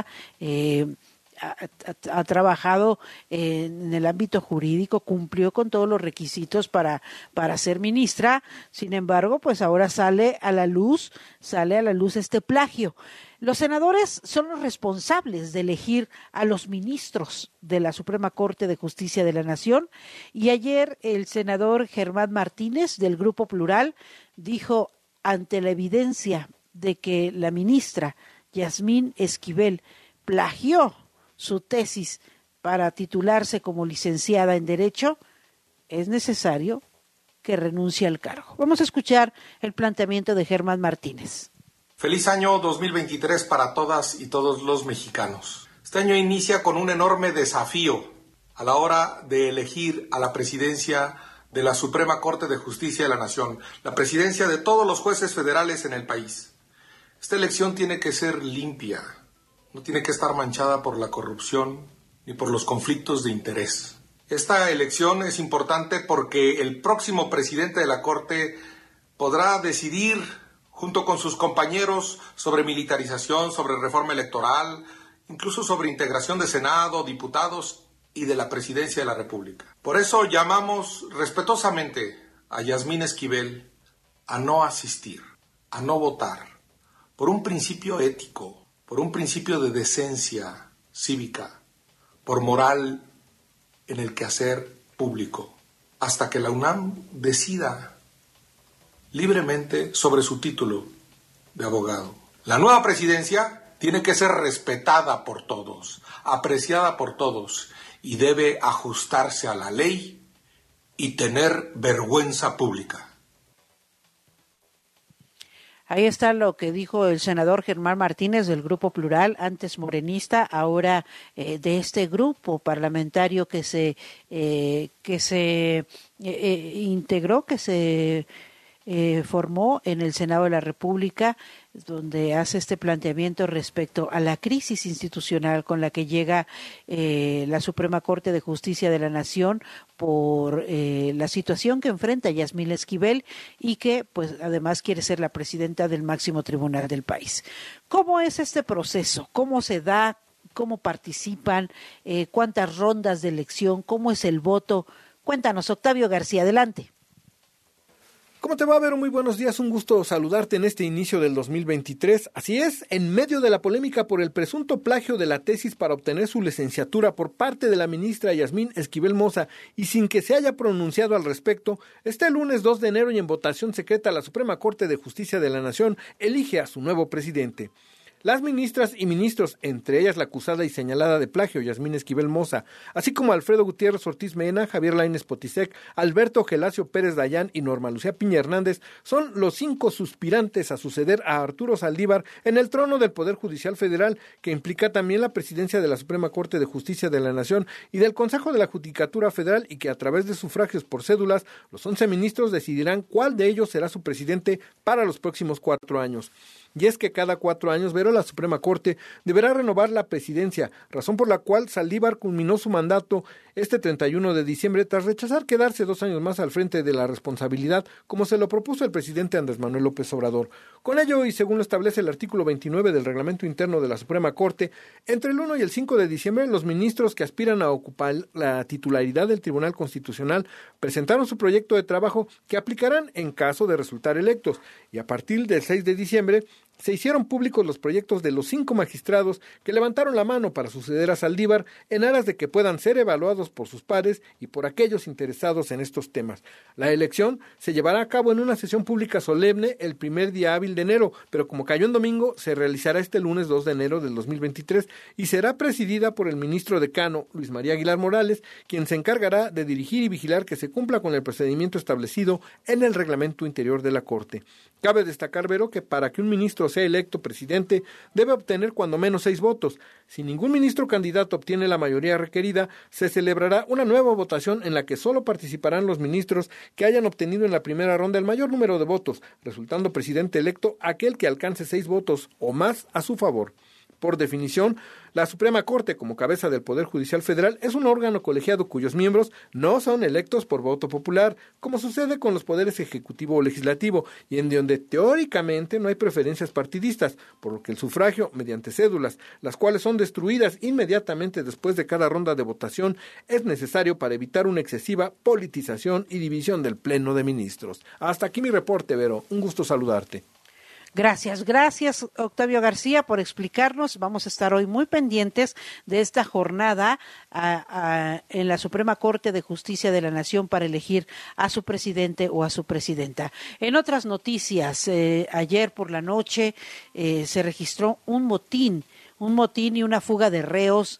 ha trabajado en el ámbito jurídico, cumplió con todos los requisitos para ser ministra. Sin embargo, pues ahora sale a la luz este plagio. Los senadores son los responsables de elegir a los ministros de la Suprema Corte de Justicia de la Nación, y ayer el senador Germán Martínez del Grupo Plural dijo, ante la evidencia de que la ministra Yasmín Esquivel plagió su tesis para titularse como licenciada en Derecho, es necesario que renuncie al cargo. Vamos a escuchar el planteamiento de Germán Martínez. Feliz año 2023 para todas y todos los mexicanos. Este año inicia con un enorme desafío a la hora de elegir a la presidencia de la Suprema Corte de Justicia de la Nación, la presidencia de todos los jueces federales en el país. Esta elección tiene que ser limpia, no tiene que estar manchada por la corrupción ni por los conflictos de interés. Esta elección es importante porque el próximo presidente de la Corte podrá decidir junto con sus compañeros sobre militarización, sobre reforma electoral, incluso sobre integración de Senado, diputados y de la Presidencia de la República. Por eso llamamos respetuosamente a Yasmín Esquivel a no asistir, a no votar, por un principio ético, por un principio de decencia cívica, por moral en el quehacer público, hasta que la UNAM decida libremente sobre su título de abogado. La nueva presidencia tiene que ser respetada por todos, apreciada por todos, y debe ajustarse a la ley y tener vergüenza pública. Ahí está lo que dijo el senador Germán Martínez del Grupo Plural, antes morenista, ahora de este grupo parlamentario que se integró, que se formó en el Senado de la República, donde hace este planteamiento respecto a la crisis institucional con la que llega la Suprema Corte de Justicia de la Nación por la situación que enfrenta Yasmín Esquivel y que pues además quiere ser la presidenta del máximo tribunal del país. ¿Cómo es este proceso? ¿Cómo se da? ¿Cómo participan? ¿Cuántas rondas de elección? ¿Cómo es el voto? Cuéntanos, Octavio García, adelante. ¿Cómo te va, Vero? Muy buenos días, un gusto saludarte en este inicio del 2023. Así es, en medio de la polémica por el presunto plagio de la tesis para obtener su licenciatura por parte de la ministra Yasmín Esquivel Moza y sin que se haya pronunciado al respecto, este lunes 2 de enero y en votación secreta la Suprema Corte de Justicia de la Nación elige a su nuevo presidente. Las ministras y ministros, entre ellas la acusada y señalada de plagio, Yasmín Esquivel Moza, así como Alfredo Gutiérrez Ortiz Mena, Javier Lainez Potisek, Alberto Gelacio Pérez Dayán y Norma Lucía Piña Hernández, son los 5 suspirantes a suceder a Arturo Saldívar en el trono del Poder Judicial Federal, que implica también la presidencia de la Suprema Corte de Justicia de la Nación y del Consejo de la Judicatura Federal, y que a través de sufragios por cédulas, los 11 ministros decidirán cuál de ellos será su presidente para los próximos 4 años. Y es que cada 4 años, Vero, la Suprema Corte deberá renovar la presidencia, razón por la cual Saldívar culminó su mandato este 31 de diciembre tras rechazar quedarse 2 años más al frente de la responsabilidad, como se lo propuso el presidente Andrés Manuel López Obrador. Con ello, y según lo establece el artículo 29 del reglamento interno de la Suprema Corte, entre el 1 y el 5 de diciembre, los ministros que aspiran a ocupar la titularidad del Tribunal Constitucional presentaron su proyecto de trabajo que aplicarán en caso de resultar electos, y a partir del 6 de diciembre, se hicieron públicos los proyectos de los 5 magistrados que levantaron la mano para suceder a Saldívar en aras de que puedan ser evaluados por sus pares y por aquellos interesados en estos temas. La elección se llevará a cabo en una sesión pública solemne el primer día hábil de enero, pero como cayó en domingo, se realizará este lunes 2 de enero del 2023 y será presidida por el ministro decano, Luis María Aguilar Morales, quien se encargará de dirigir y vigilar que se cumpla con el procedimiento establecido en el reglamento interior de la Corte. Cabe destacar, Vero, que para que un ministro sea electo presidente debe obtener cuando menos 6 votos. Si ningún ministro candidato obtiene la mayoría requerida, se celebrará una nueva votación en la que solo participarán los ministros que hayan obtenido en la primera ronda el mayor número de votos, resultando presidente electo aquel que alcance 6 votos o más a su favor. Por definición, la Suprema Corte, como cabeza del Poder Judicial Federal, es un órgano colegiado cuyos miembros no son electos por voto popular, como sucede con los poderes ejecutivo o legislativo, y en donde teóricamente no hay preferencias partidistas, por lo que el sufragio mediante cédulas, las cuales son destruidas inmediatamente después de cada ronda de votación, es necesario para evitar una excesiva politización y división del Pleno de Ministros. Hasta aquí mi reporte, Vero. Un gusto saludarte. Gracias Octavio García por explicarnos. Vamos a estar hoy muy pendientes de esta jornada en la Suprema Corte de Justicia de la Nación para elegir a su presidente o a su presidenta. En otras noticias, ayer por la noche se registró un motín y una fuga de reos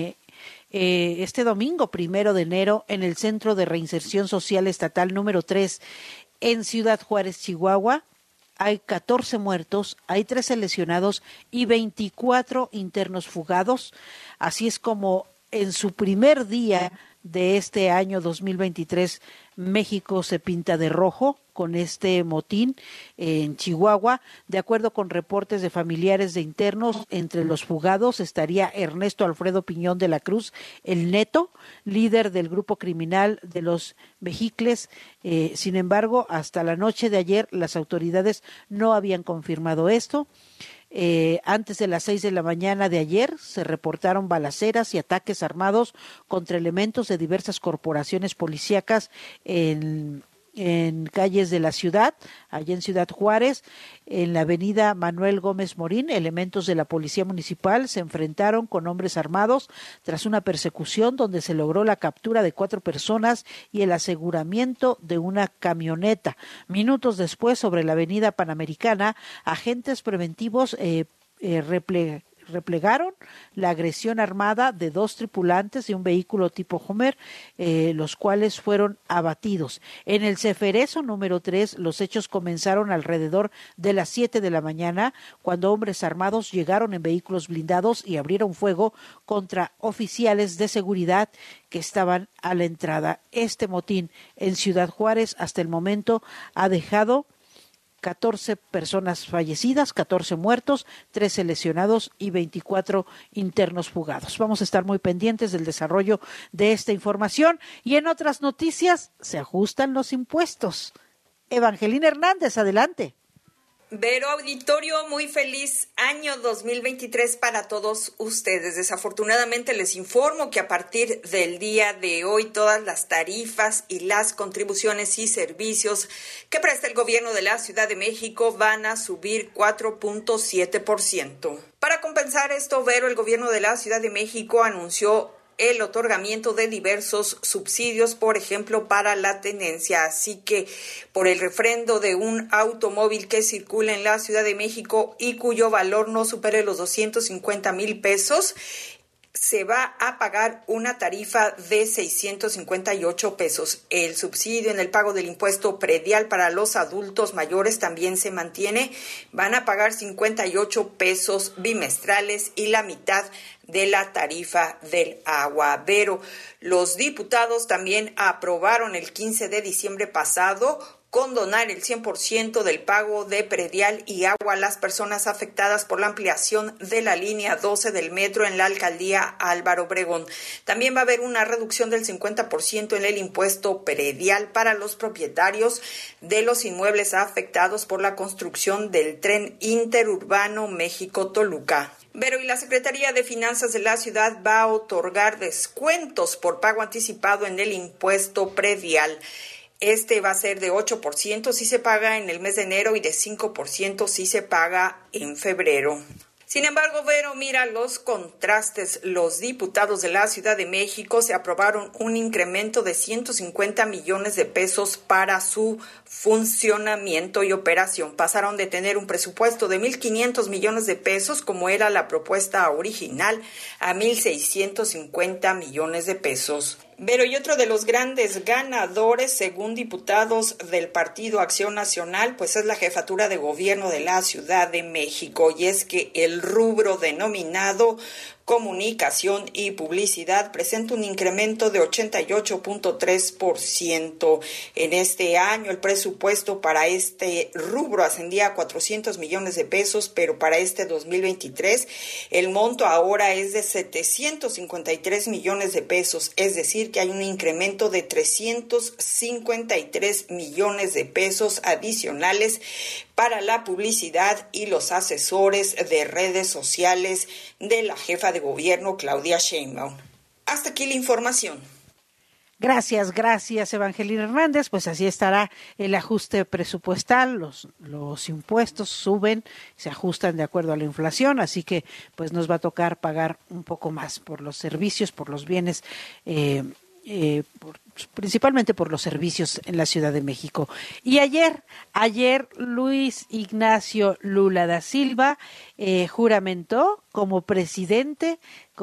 este domingo 1 de enero en el Centro de Reinserción Social Estatal número 3 en Ciudad Juárez, Chihuahua. Hay 14 muertos, hay 13 lesionados y 24 internos fugados. Así es como en su primer día de este año 2023, México se pinta de rojo con este motín en Chihuahua. De acuerdo con reportes de familiares de internos, entre los fugados estaría Ernesto Alfredo Piñón de la Cruz, el Neto, líder del grupo criminal de los Mexicles. Sin embargo, hasta la noche de ayer las autoridades no habían confirmado esto. Antes de las 6 de la mañana de ayer se reportaron balaceras y ataques armados contra elementos de diversas corporaciones policíacas en calles de la ciudad, allá en Ciudad Juárez, en la avenida Manuel Gómez Morín. Elementos de la Policía Municipal se enfrentaron con hombres armados tras una persecución donde se logró la captura de 4 personas y el aseguramiento de una camioneta. Minutos después, sobre la avenida Panamericana, agentes preventivos replegaron la agresión armada de 2 tripulantes de un vehículo tipo Homer, los cuales fueron abatidos. En el Ceferezo número 3, los hechos comenzaron alrededor de las 7 de la mañana, cuando hombres armados llegaron en vehículos blindados y abrieron fuego contra oficiales de seguridad que estaban a la entrada. Este motín en Ciudad Juárez hasta el momento ha dejado 14 personas fallecidas, 14 muertos, 13 lesionados y 24 internos fugados. Vamos a estar muy pendientes del desarrollo de esta información. Y en otras noticias, se ajustan los impuestos. Evangelina Hernández, adelante. Vero, auditorio, muy feliz año 2023 para todos ustedes. Desafortunadamente les informo que a partir del día de hoy todas las tarifas y las contribuciones y servicios que presta el gobierno de la Ciudad de México van a subir 4.7%. Para compensar esto, Vero, el gobierno de la Ciudad de México anunció el otorgamiento de diversos subsidios, por ejemplo, para la tenencia. Así que por el refrendo de un automóvil que circula en la Ciudad de México y cuyo valor no supere los 250,000 pesos, se va a pagar una tarifa de 658 pesos. El subsidio en el pago del impuesto predial para los adultos mayores también se mantiene. Van a pagar 58 pesos bimestrales y la mitad de la tarifa del agua. Pero los diputados también aprobaron el 15 de diciembre pasado condonar el 100% del pago de predial y agua a las personas afectadas por la ampliación de la línea 12 del metro en la alcaldía Álvaro Obregón. También va a haber una reducción del 50% en el impuesto predial para los propietarios de los inmuebles afectados por la construcción del tren interurbano México-Toluca. Pero y la Secretaría de Finanzas de la ciudad va a otorgar descuentos por pago anticipado en el impuesto predial. Este va a ser de 8% si se paga en el mes de enero y de 5% si se paga en febrero. Sin embargo, Vero, mira los contrastes. Los diputados de la Ciudad de México se aprobaron un incremento de 150 millones de pesos para su funcionamiento y operación. Pasaron de tener un presupuesto de 1.500 millones de pesos, como era la propuesta original, a 1.650 millones de pesos. Pero y otro de los grandes ganadores, según diputados del Partido Acción Nacional, pues es la jefatura de gobierno de la Ciudad de México. Y es que el rubro denominado Comunicación y Publicidad presenta un incremento de 88.3%. En este año el presupuesto para este rubro ascendía a 400 millones de pesos, pero para este 2023 el monto ahora es de 753 millones de pesos, es decir, que hay un incremento de 353 millones de pesos adicionales para la publicidad y los asesores de redes sociales de la jefa de gobierno, Claudia Sheinbaum. Hasta aquí la información. Gracias, Evangelina Hernández. Pues así estará el ajuste presupuestal. Los impuestos suben, se ajustan de acuerdo a la inflación, así que pues nos va a tocar pagar un poco más por los servicios, por los bienes, principalmente por los servicios en la Ciudad de México. Y ayer Luis Ignacio Lula da Silva juramentó como presidente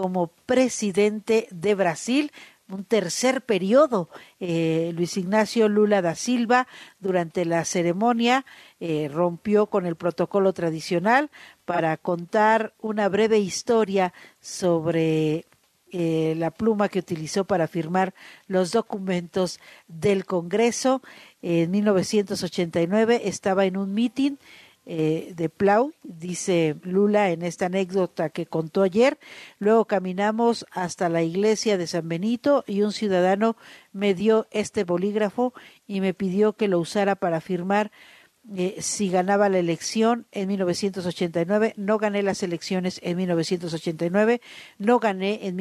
de Brasil, un tercer periodo. Luis Ignacio Lula da Silva, durante la ceremonia, rompió con el protocolo tradicional para contar una breve historia sobre la pluma que utilizó para firmar los documentos del Congreso. En 1989 estaba en un mitin de Plau, dice Lula en esta anécdota que contó ayer. Luego caminamos hasta la iglesia de San Benito y un ciudadano me dio este bolígrafo y me pidió que lo usara para firmar si ganaba la elección en 1989. No gané las elecciones en 1989, no gané en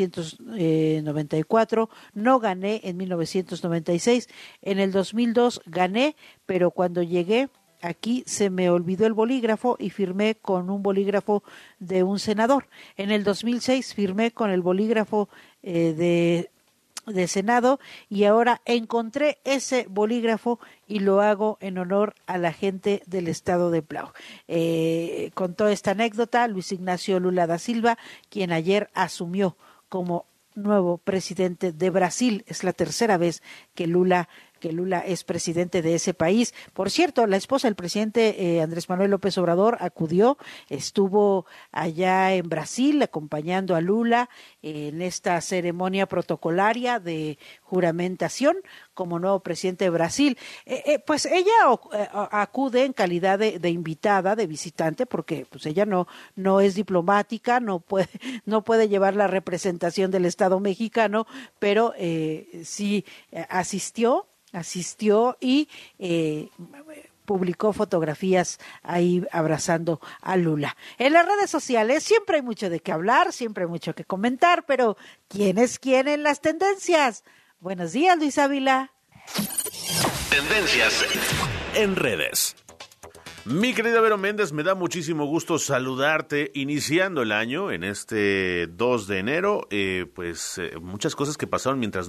1994, no gané en 1996, en el 2002 gané, pero cuando llegué aquí se me olvidó el bolígrafo y firmé con un bolígrafo de un senador. En el 2006 firmé con el bolígrafo de Senado y ahora encontré ese bolígrafo y lo hago en honor a la gente del estado de Plau. Contó esta anécdota Luis Ignacio Lula da Silva, quien ayer asumió como nuevo presidente de Brasil. Es la tercera vez que Lula es presidente de ese país. Por cierto, la esposa del presidente Andrés Manuel López Obrador estuvo allá en Brasil acompañando a Lula en esta ceremonia protocolaria de juramentación como nuevo presidente de Brasil. Pues ella acude en calidad de invitada, de visitante, porque pues ella no es diplomática, no puede llevar la representación del Estado mexicano, pero sí asistió y publicó fotografías ahí abrazando a Lula. En las redes sociales siempre hay mucho de qué hablar, siempre hay mucho que comentar, pero ¿quién es quién en las tendencias? Buenos días, Luis Ávila. Tendencias en redes. Mi querida Vero Méndez, me da muchísimo gusto saludarte iniciando el año en este 2 de enero. Muchas cosas que pasaron mientras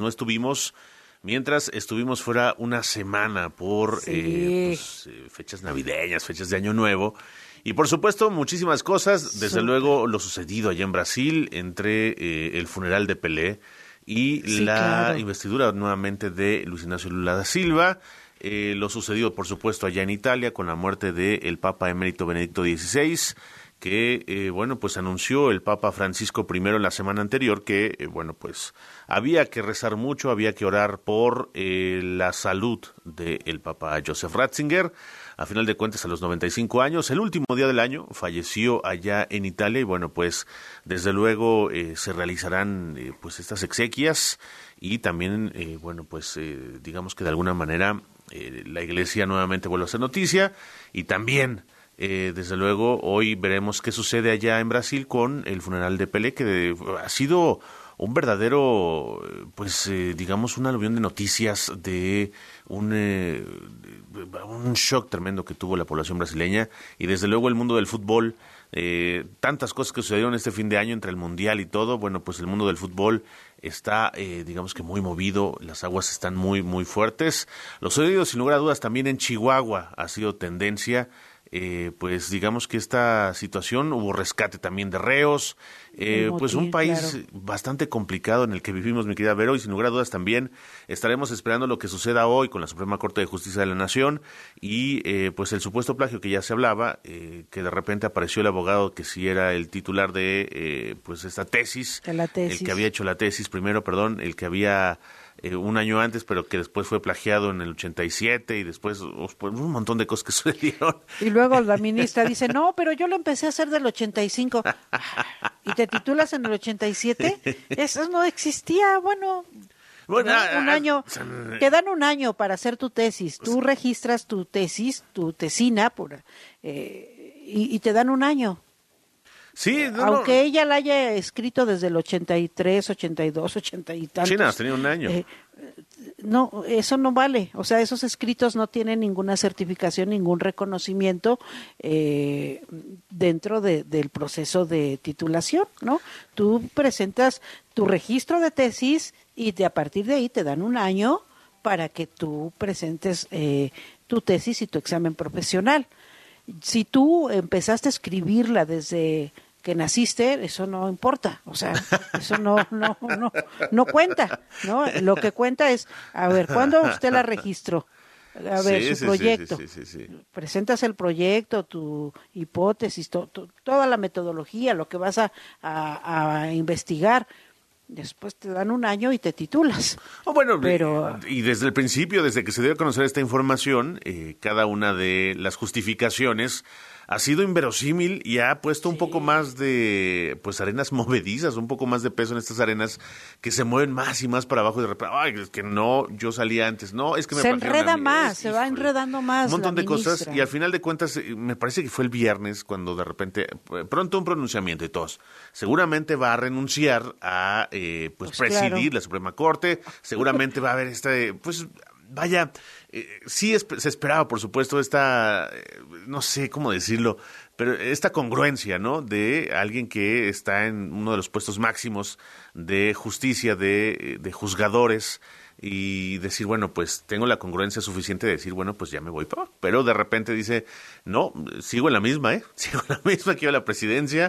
estuvimos fuera una semana por fechas navideñas, fechas de Año Nuevo. Y por supuesto, muchísimas cosas. Desde luego, lo sucedido allá en Brasil entre el funeral de Pelé y investidura nuevamente de Luis Ignacio Lula da Silva. Lo sucedido, por supuesto, allá en Italia con la muerte del Papa Emérito Benedicto XVI, que, anunció el Papa Francisco I la semana anterior que, había que rezar mucho, había que orar por la salud del Papa Joseph Ratzinger. A final de cuentas, a los 95 años, el último día del año, falleció allá en Italia y, desde luego se realizarán estas exequias y también, digamos que de alguna manera la Iglesia nuevamente vuelve a hacer noticia y también, desde luego, hoy veremos qué sucede allá en Brasil con el funeral de Pelé, que ha sido un verdadero, un aluvión de noticias de un shock tremendo que tuvo la población brasileña y desde luego el mundo del fútbol. Tantas cosas que sucedieron este fin de año entre el Mundial y todo, el mundo del fútbol está, digamos que muy movido, las aguas están muy, muy fuertes. Lo sucedido, sin lugar a dudas, también en Chihuahua ha sido tendencia. Digamos que esta situación, hubo rescate también de reos, un país bastante complicado en el que vivimos, mi querida Vero, y sin lugar a dudas también estaremos esperando lo que suceda hoy con la Suprema Corte de Justicia de la Nación y el supuesto plagio que ya se hablaba, que de repente apareció el abogado que sí era el titular de esta tesis, el que había hecho la tesis primero, el que había un año antes, pero que después fue plagiado en el 87 y después un montón de cosas que sucedieron. Y luego la ministra dice, no, pero yo lo empecé a hacer del 85. ¿Y te titulas en el 87? Eso no existía, un año, te dan un año para hacer tu tesis. Tú registras tu tesis, tu tesina, y te dan un año. Sí, aunque ella la haya escrito desde el 83, 82, 80 y tantos. Sí, nada, tenía un año. No, eso no vale. O sea, esos escritos no tienen ninguna certificación, ningún reconocimiento dentro del proceso de titulación, ¿no? Tú presentas tu registro de tesis y a partir de ahí te dan un año para que tú presentes tu tesis y tu examen profesional. Si tú empezaste a escribirla desde que naciste, eso no importa, o sea, eso no cuenta, ¿no? Lo que cuenta es, a ver, ¿cuándo usted la registró? A ver, su proyecto. Sí. Presentas el proyecto, tu hipótesis, toda la metodología, lo que vas a investigar. Después te dan un año y te titulas. Y desde el principio, desde que se dio a conocer esta información, cada una de las justificaciones ha sido inverosímil y ha puesto un poco más de arenas movedizas, un poco más de peso en estas arenas que se mueven más y más para abajo y de repente, es que no, yo salía antes, no, es que me se enreda más, se va enredando más. Un montón de cosas y al final de cuentas me parece que fue el viernes cuando de repente, pronto un pronunciamiento y todos, seguramente va a renunciar a presidir la Suprema Corte, seguramente va a haber se esperaba, por supuesto, no sé cómo decirlo, pero esta congruencia, ¿no? De alguien que está en uno de los puestos máximos de justicia, de juzgadores, y decir, tengo la congruencia suficiente de decir, ya me voy, pero de repente dice, no, sigo en la misma, que yo la presidencia,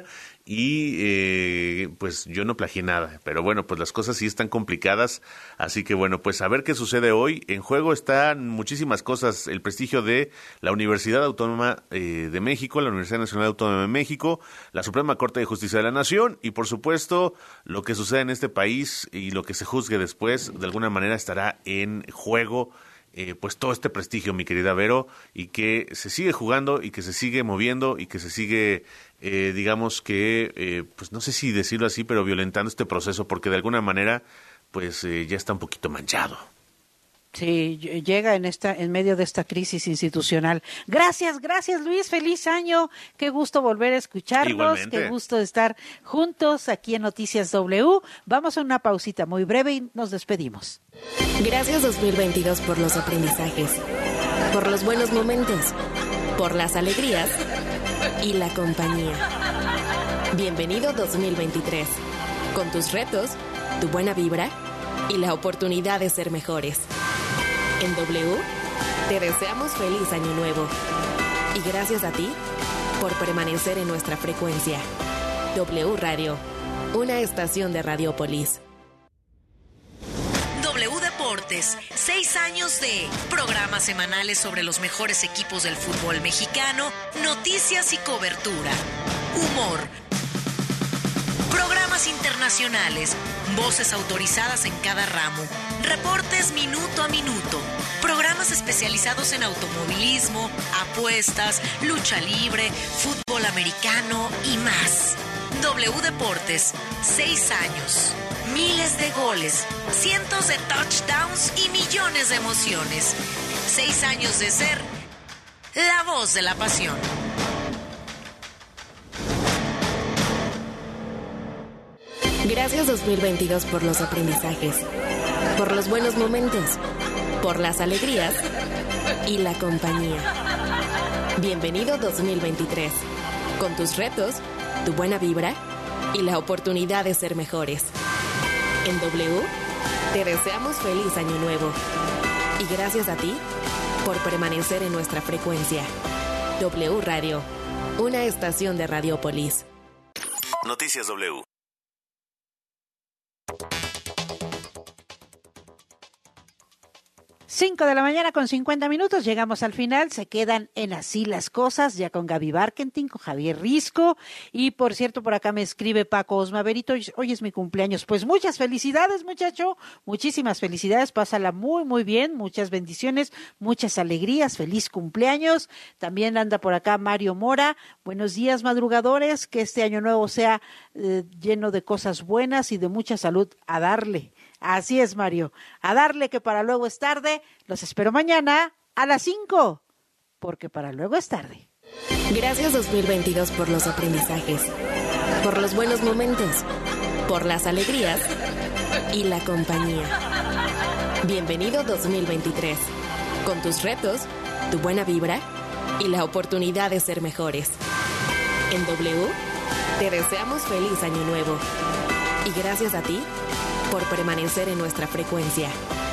y yo no plagié nada, pero las cosas sí están complicadas, así que a ver qué sucede hoy. En juego están muchísimas cosas, el prestigio de la Universidad Autónoma de México, la Universidad Nacional Autónoma de México, la Suprema Corte de Justicia de la Nación y por supuesto lo que sucede en este país y lo que se juzgue después, de alguna manera estará en juego. Todo este prestigio, mi querida Vero, y que se sigue jugando y que se sigue moviendo y que se sigue, digamos que, no sé si decirlo así, pero violentando este proceso porque de alguna manera, ya está un poquito manchado. Sí, llega en medio de esta crisis institucional. Gracias Luis, feliz año, qué gusto volver a escucharnos, Igualmente. qué gusto estar juntos aquí en Noticias W. Vamos a una pausita muy breve y nos despedimos. Gracias 2022 por los aprendizajes, por los buenos momentos, por las alegrías y la compañía. Bienvenido 2023, con tus retos, tu buena vibra y la oportunidad de ser mejores. En W, te deseamos feliz año nuevo. Y gracias a ti por permanecer en nuestra frecuencia. W Radio, una estación de Radiopolis. W Deportes, 6 años de programas semanales sobre los mejores equipos del fútbol mexicano, noticias y cobertura, humor, programas internacionales, voces autorizadas en cada ramo, reportes minuto a minuto, programas especializados en automovilismo, apuestas, lucha libre, fútbol americano y más. W Deportes, 6 años, miles de goles, cientos de touchdowns y millones de emociones. 6 años de ser la voz de la pasión. Gracias 2022 por los aprendizajes, por los buenos momentos, por las alegrías y la compañía. Bienvenido 2023, con tus retos, tu buena vibra y la oportunidad de ser mejores. En W, te deseamos feliz año nuevo. Y gracias a ti por permanecer en nuestra frecuencia. W Radio, una estación de Radiopolis. Noticias W. Cinco de la mañana con 50 minutos, llegamos al final, se quedan en Así las Cosas, ya con Gaby Barkentin, con Javier Risco, y por cierto, por acá me escribe Paco Osmaverito, hoy es mi cumpleaños, pues muchas felicidades muchacho, muchísimas felicidades, pásala muy muy bien, muchas bendiciones, muchas alegrías, feliz cumpleaños. También anda por acá Mario Mora, buenos días madrugadores, que este año nuevo sea lleno de cosas buenas y de mucha salud, a darle. Así es, Mario. A darle, que para luego es tarde. Los espero mañana a las 5, porque para luego es tarde. Gracias 2022 por los aprendizajes, por los buenos momentos, por las alegrías y la compañía. Bienvenido 2023, con tus retos, tu buena vibra y la oportunidad de ser mejores. En W, te deseamos feliz año nuevo. Y gracias a ti por permanecer en nuestra frecuencia.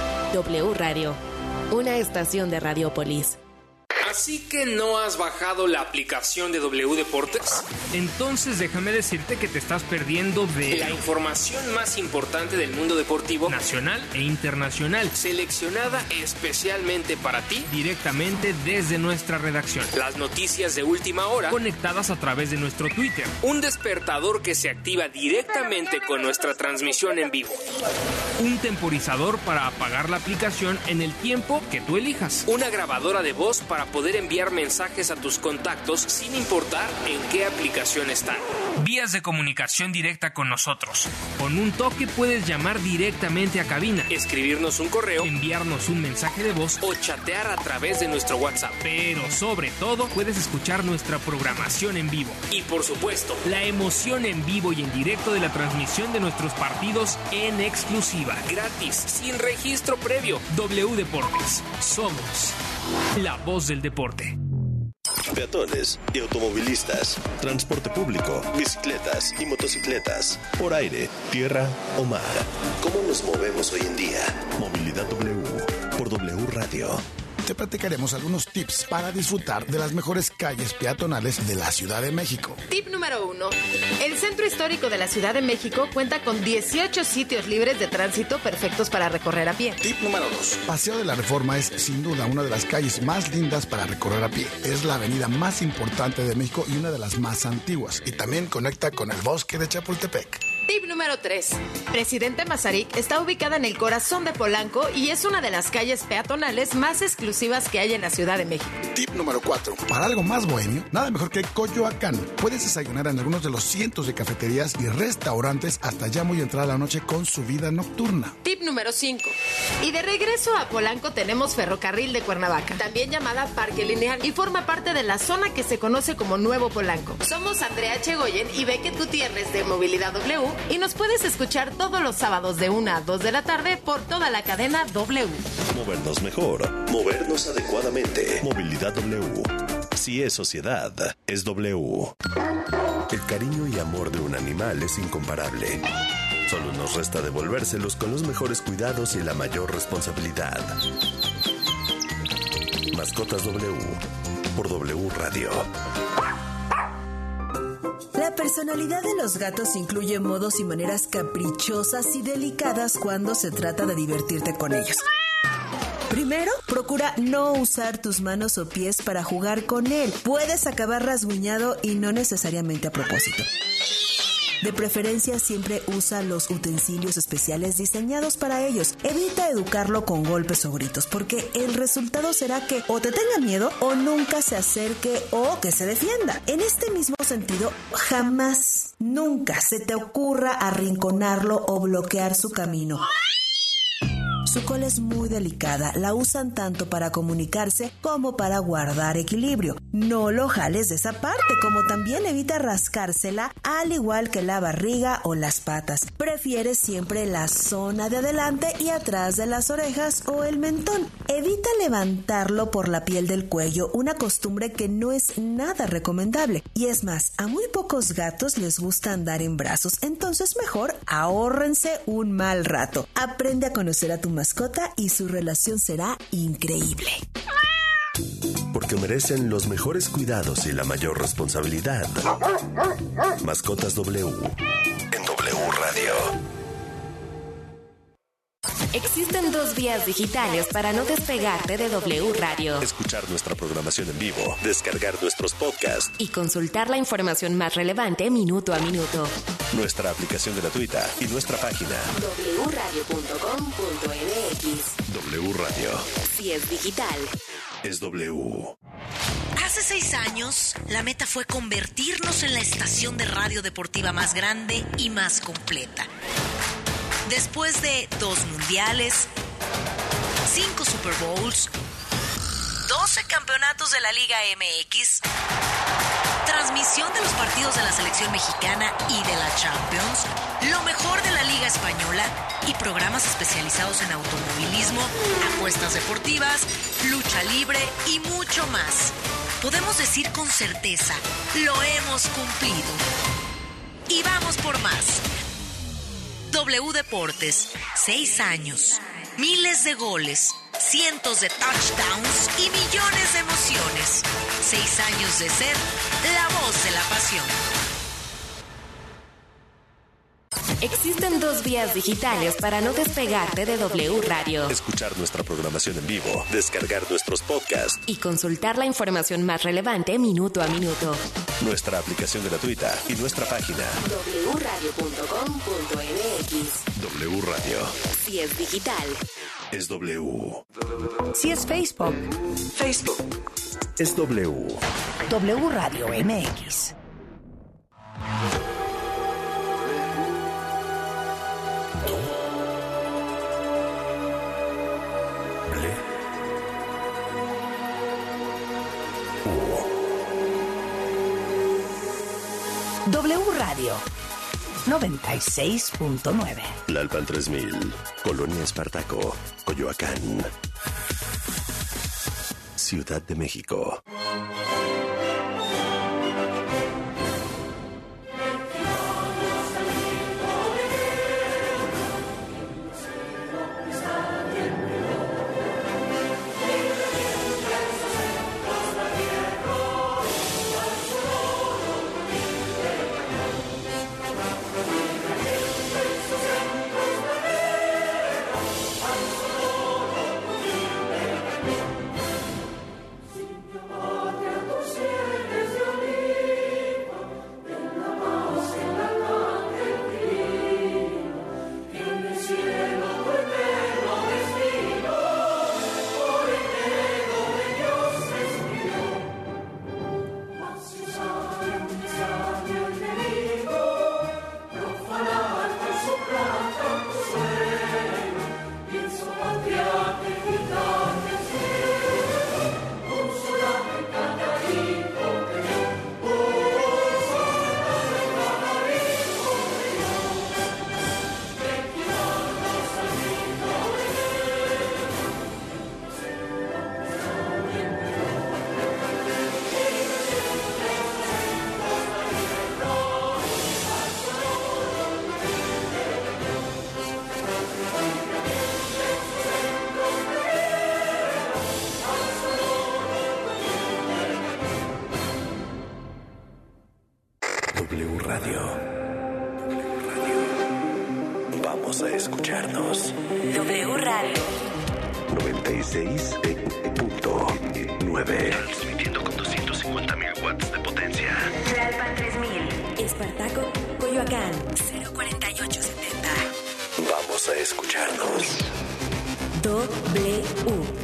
W Radio, una estación de Radiopolis. ¿Así que no has bajado la aplicación de W Deportes? Entonces déjame decirte que te estás perdiendo de la información más importante del mundo deportivo nacional e internacional, seleccionada especialmente para ti, directamente desde nuestra redacción. Las noticias de última hora, conectadas a través de nuestro Twitter. Un despertador que se activa directamente con nuestra transmisión en vivo. Un temporizador para apagar la aplicación en el tiempo que tú elijas. Una grabadora de voz para poder enviar mensajes a tus contactos sin importar en qué aplicación están. Vías de comunicación directa con nosotros. Con un toque puedes llamar directamente a cabina, escribirnos un correo, enviarnos un mensaje de voz o chatear a través de nuestro WhatsApp. Pero sobre todo puedes escuchar nuestra programación en vivo. Y por supuesto, la emoción en vivo y en directo de la transmisión de nuestros partidos en exclusiva. Gratis, sin registro previo. W Deportes. Somos la voz del deporte. Peatones y automovilistas, transporte público, bicicletas y motocicletas, por aire, tierra o mar. ¿Cómo nos movemos hoy en día? Movilidad W, por W Radio. Te platicaremos algunos tips para disfrutar de las mejores calles peatonales de la Ciudad de México. Tip número 1. El Centro Histórico de la Ciudad de México cuenta con 18 sitios libres de tránsito perfectos para recorrer a pie. Tip número 2. Paseo de la Reforma es sin duda una de las calles más lindas para recorrer a pie. Es la avenida más importante de México y una de las más antiguas. Y también conecta con el bosque de Chapultepec. Tip número 3. Presidente Mazarik está ubicada en el corazón de Polanco y es una de las calles peatonales más exclusivas que hay en la Ciudad de México. Tip número 4. Para algo más bohemio, nada mejor que Coyoacán. Puedes desayunar en algunos de los cientos de cafeterías y restaurantes hasta ya muy entrada la noche con su vida nocturna. Tip número 5. Y de regreso a Polanco tenemos Ferrocarril de Cuernavaca, también llamada Parque Lineal, y forma parte de la zona que se conoce como Nuevo Polanco. Somos Andrea Chegoyen y Becket Gutiérrez de Movilidad W y nos puedes escuchar todos los sábados de 1 a 2 de la tarde por toda la cadena W. Movernos mejor, movernos adecuadamente. Movilidad W. Si es sociedad, es W. El cariño y amor de un animal es incomparable. Solo nos resta devolvérselos con los mejores cuidados y la mayor responsabilidad. Mascotas W por W Radio. La personalidad de los gatos incluye modos y maneras caprichosas y delicadas cuando se trata de divertirte con ellos. Primero, procura no usar tus manos o pies para jugar con él. Puedes acabar rasguñado y no necesariamente a propósito. De preferencia, siempre usa los utensilios especiales diseñados para ellos. Evita educarlo con golpes o gritos, porque el resultado será que o te tenga miedo o nunca se acerque o que se defienda. En este mismo sentido, jamás, nunca se te ocurra arrinconarlo o bloquear su camino. Su cola es muy delicada, la usan tanto para comunicarse como para guardar equilibrio. No lo jales de esa parte, como también evita rascársela, al igual que la barriga o las patas. Prefiere siempre la zona de adelante y atrás de las orejas o el mentón. Evita levantarlo por la piel del cuello, una costumbre que no es nada recomendable. Y es más, a muy pocos gatos les gusta andar en brazos, entonces mejor ahórrense un mal rato. Aprende a conocer a tu mascota y su relación será increíble. Porque merecen los mejores cuidados y la mayor responsabilidad. Mascotas W en W Radio. Existen 2 vías digitales para no despegarte de W Radio. Escuchar nuestra programación en vivo, descargar nuestros podcasts y consultar la información más relevante minuto a minuto. Nuestra aplicación gratuita y nuestra página wradio.com.mx. W Radio. Si es digital, es W. Hace 6 años, la meta fue convertirnos en la estación de radio deportiva más grande y más completa. Después de 2 mundiales, 5 Super Bowls, 12 campeonatos de la Liga MX, transmisión de los partidos de la selección mexicana y de la Champions, lo mejor de la Liga Española y programas especializados en automovilismo, apuestas deportivas, lucha libre y mucho más. Podemos decir con certeza, lo hemos cumplido. Y vamos por más. W Deportes, 6 años, miles de goles, cientos de touchdowns y millones de emociones. 6 años de ser la voz de la pasión. existen 2 vías digitales para no despegarte de W Radio. Escuchar nuestra programación en vivo, descargar nuestros podcasts y consultar la información más relevante minuto a minuto. Nuestra aplicación gratuita y nuestra página wradio.com.mx. W Radio. Si es digital, es W. Si es Facebook, es W. W Radio MX. W Radio 96.9. Lalpan 3000, Colonia Espartaco, Coyoacán, Ciudad de México. W Radio. Vamos a escucharnos. W Radio 96.9. Transmitiendo con 250.000 watts de potencia. Tlalpan 3000. Espartaco, Coyoacán 04870. Vamos a escucharnos. W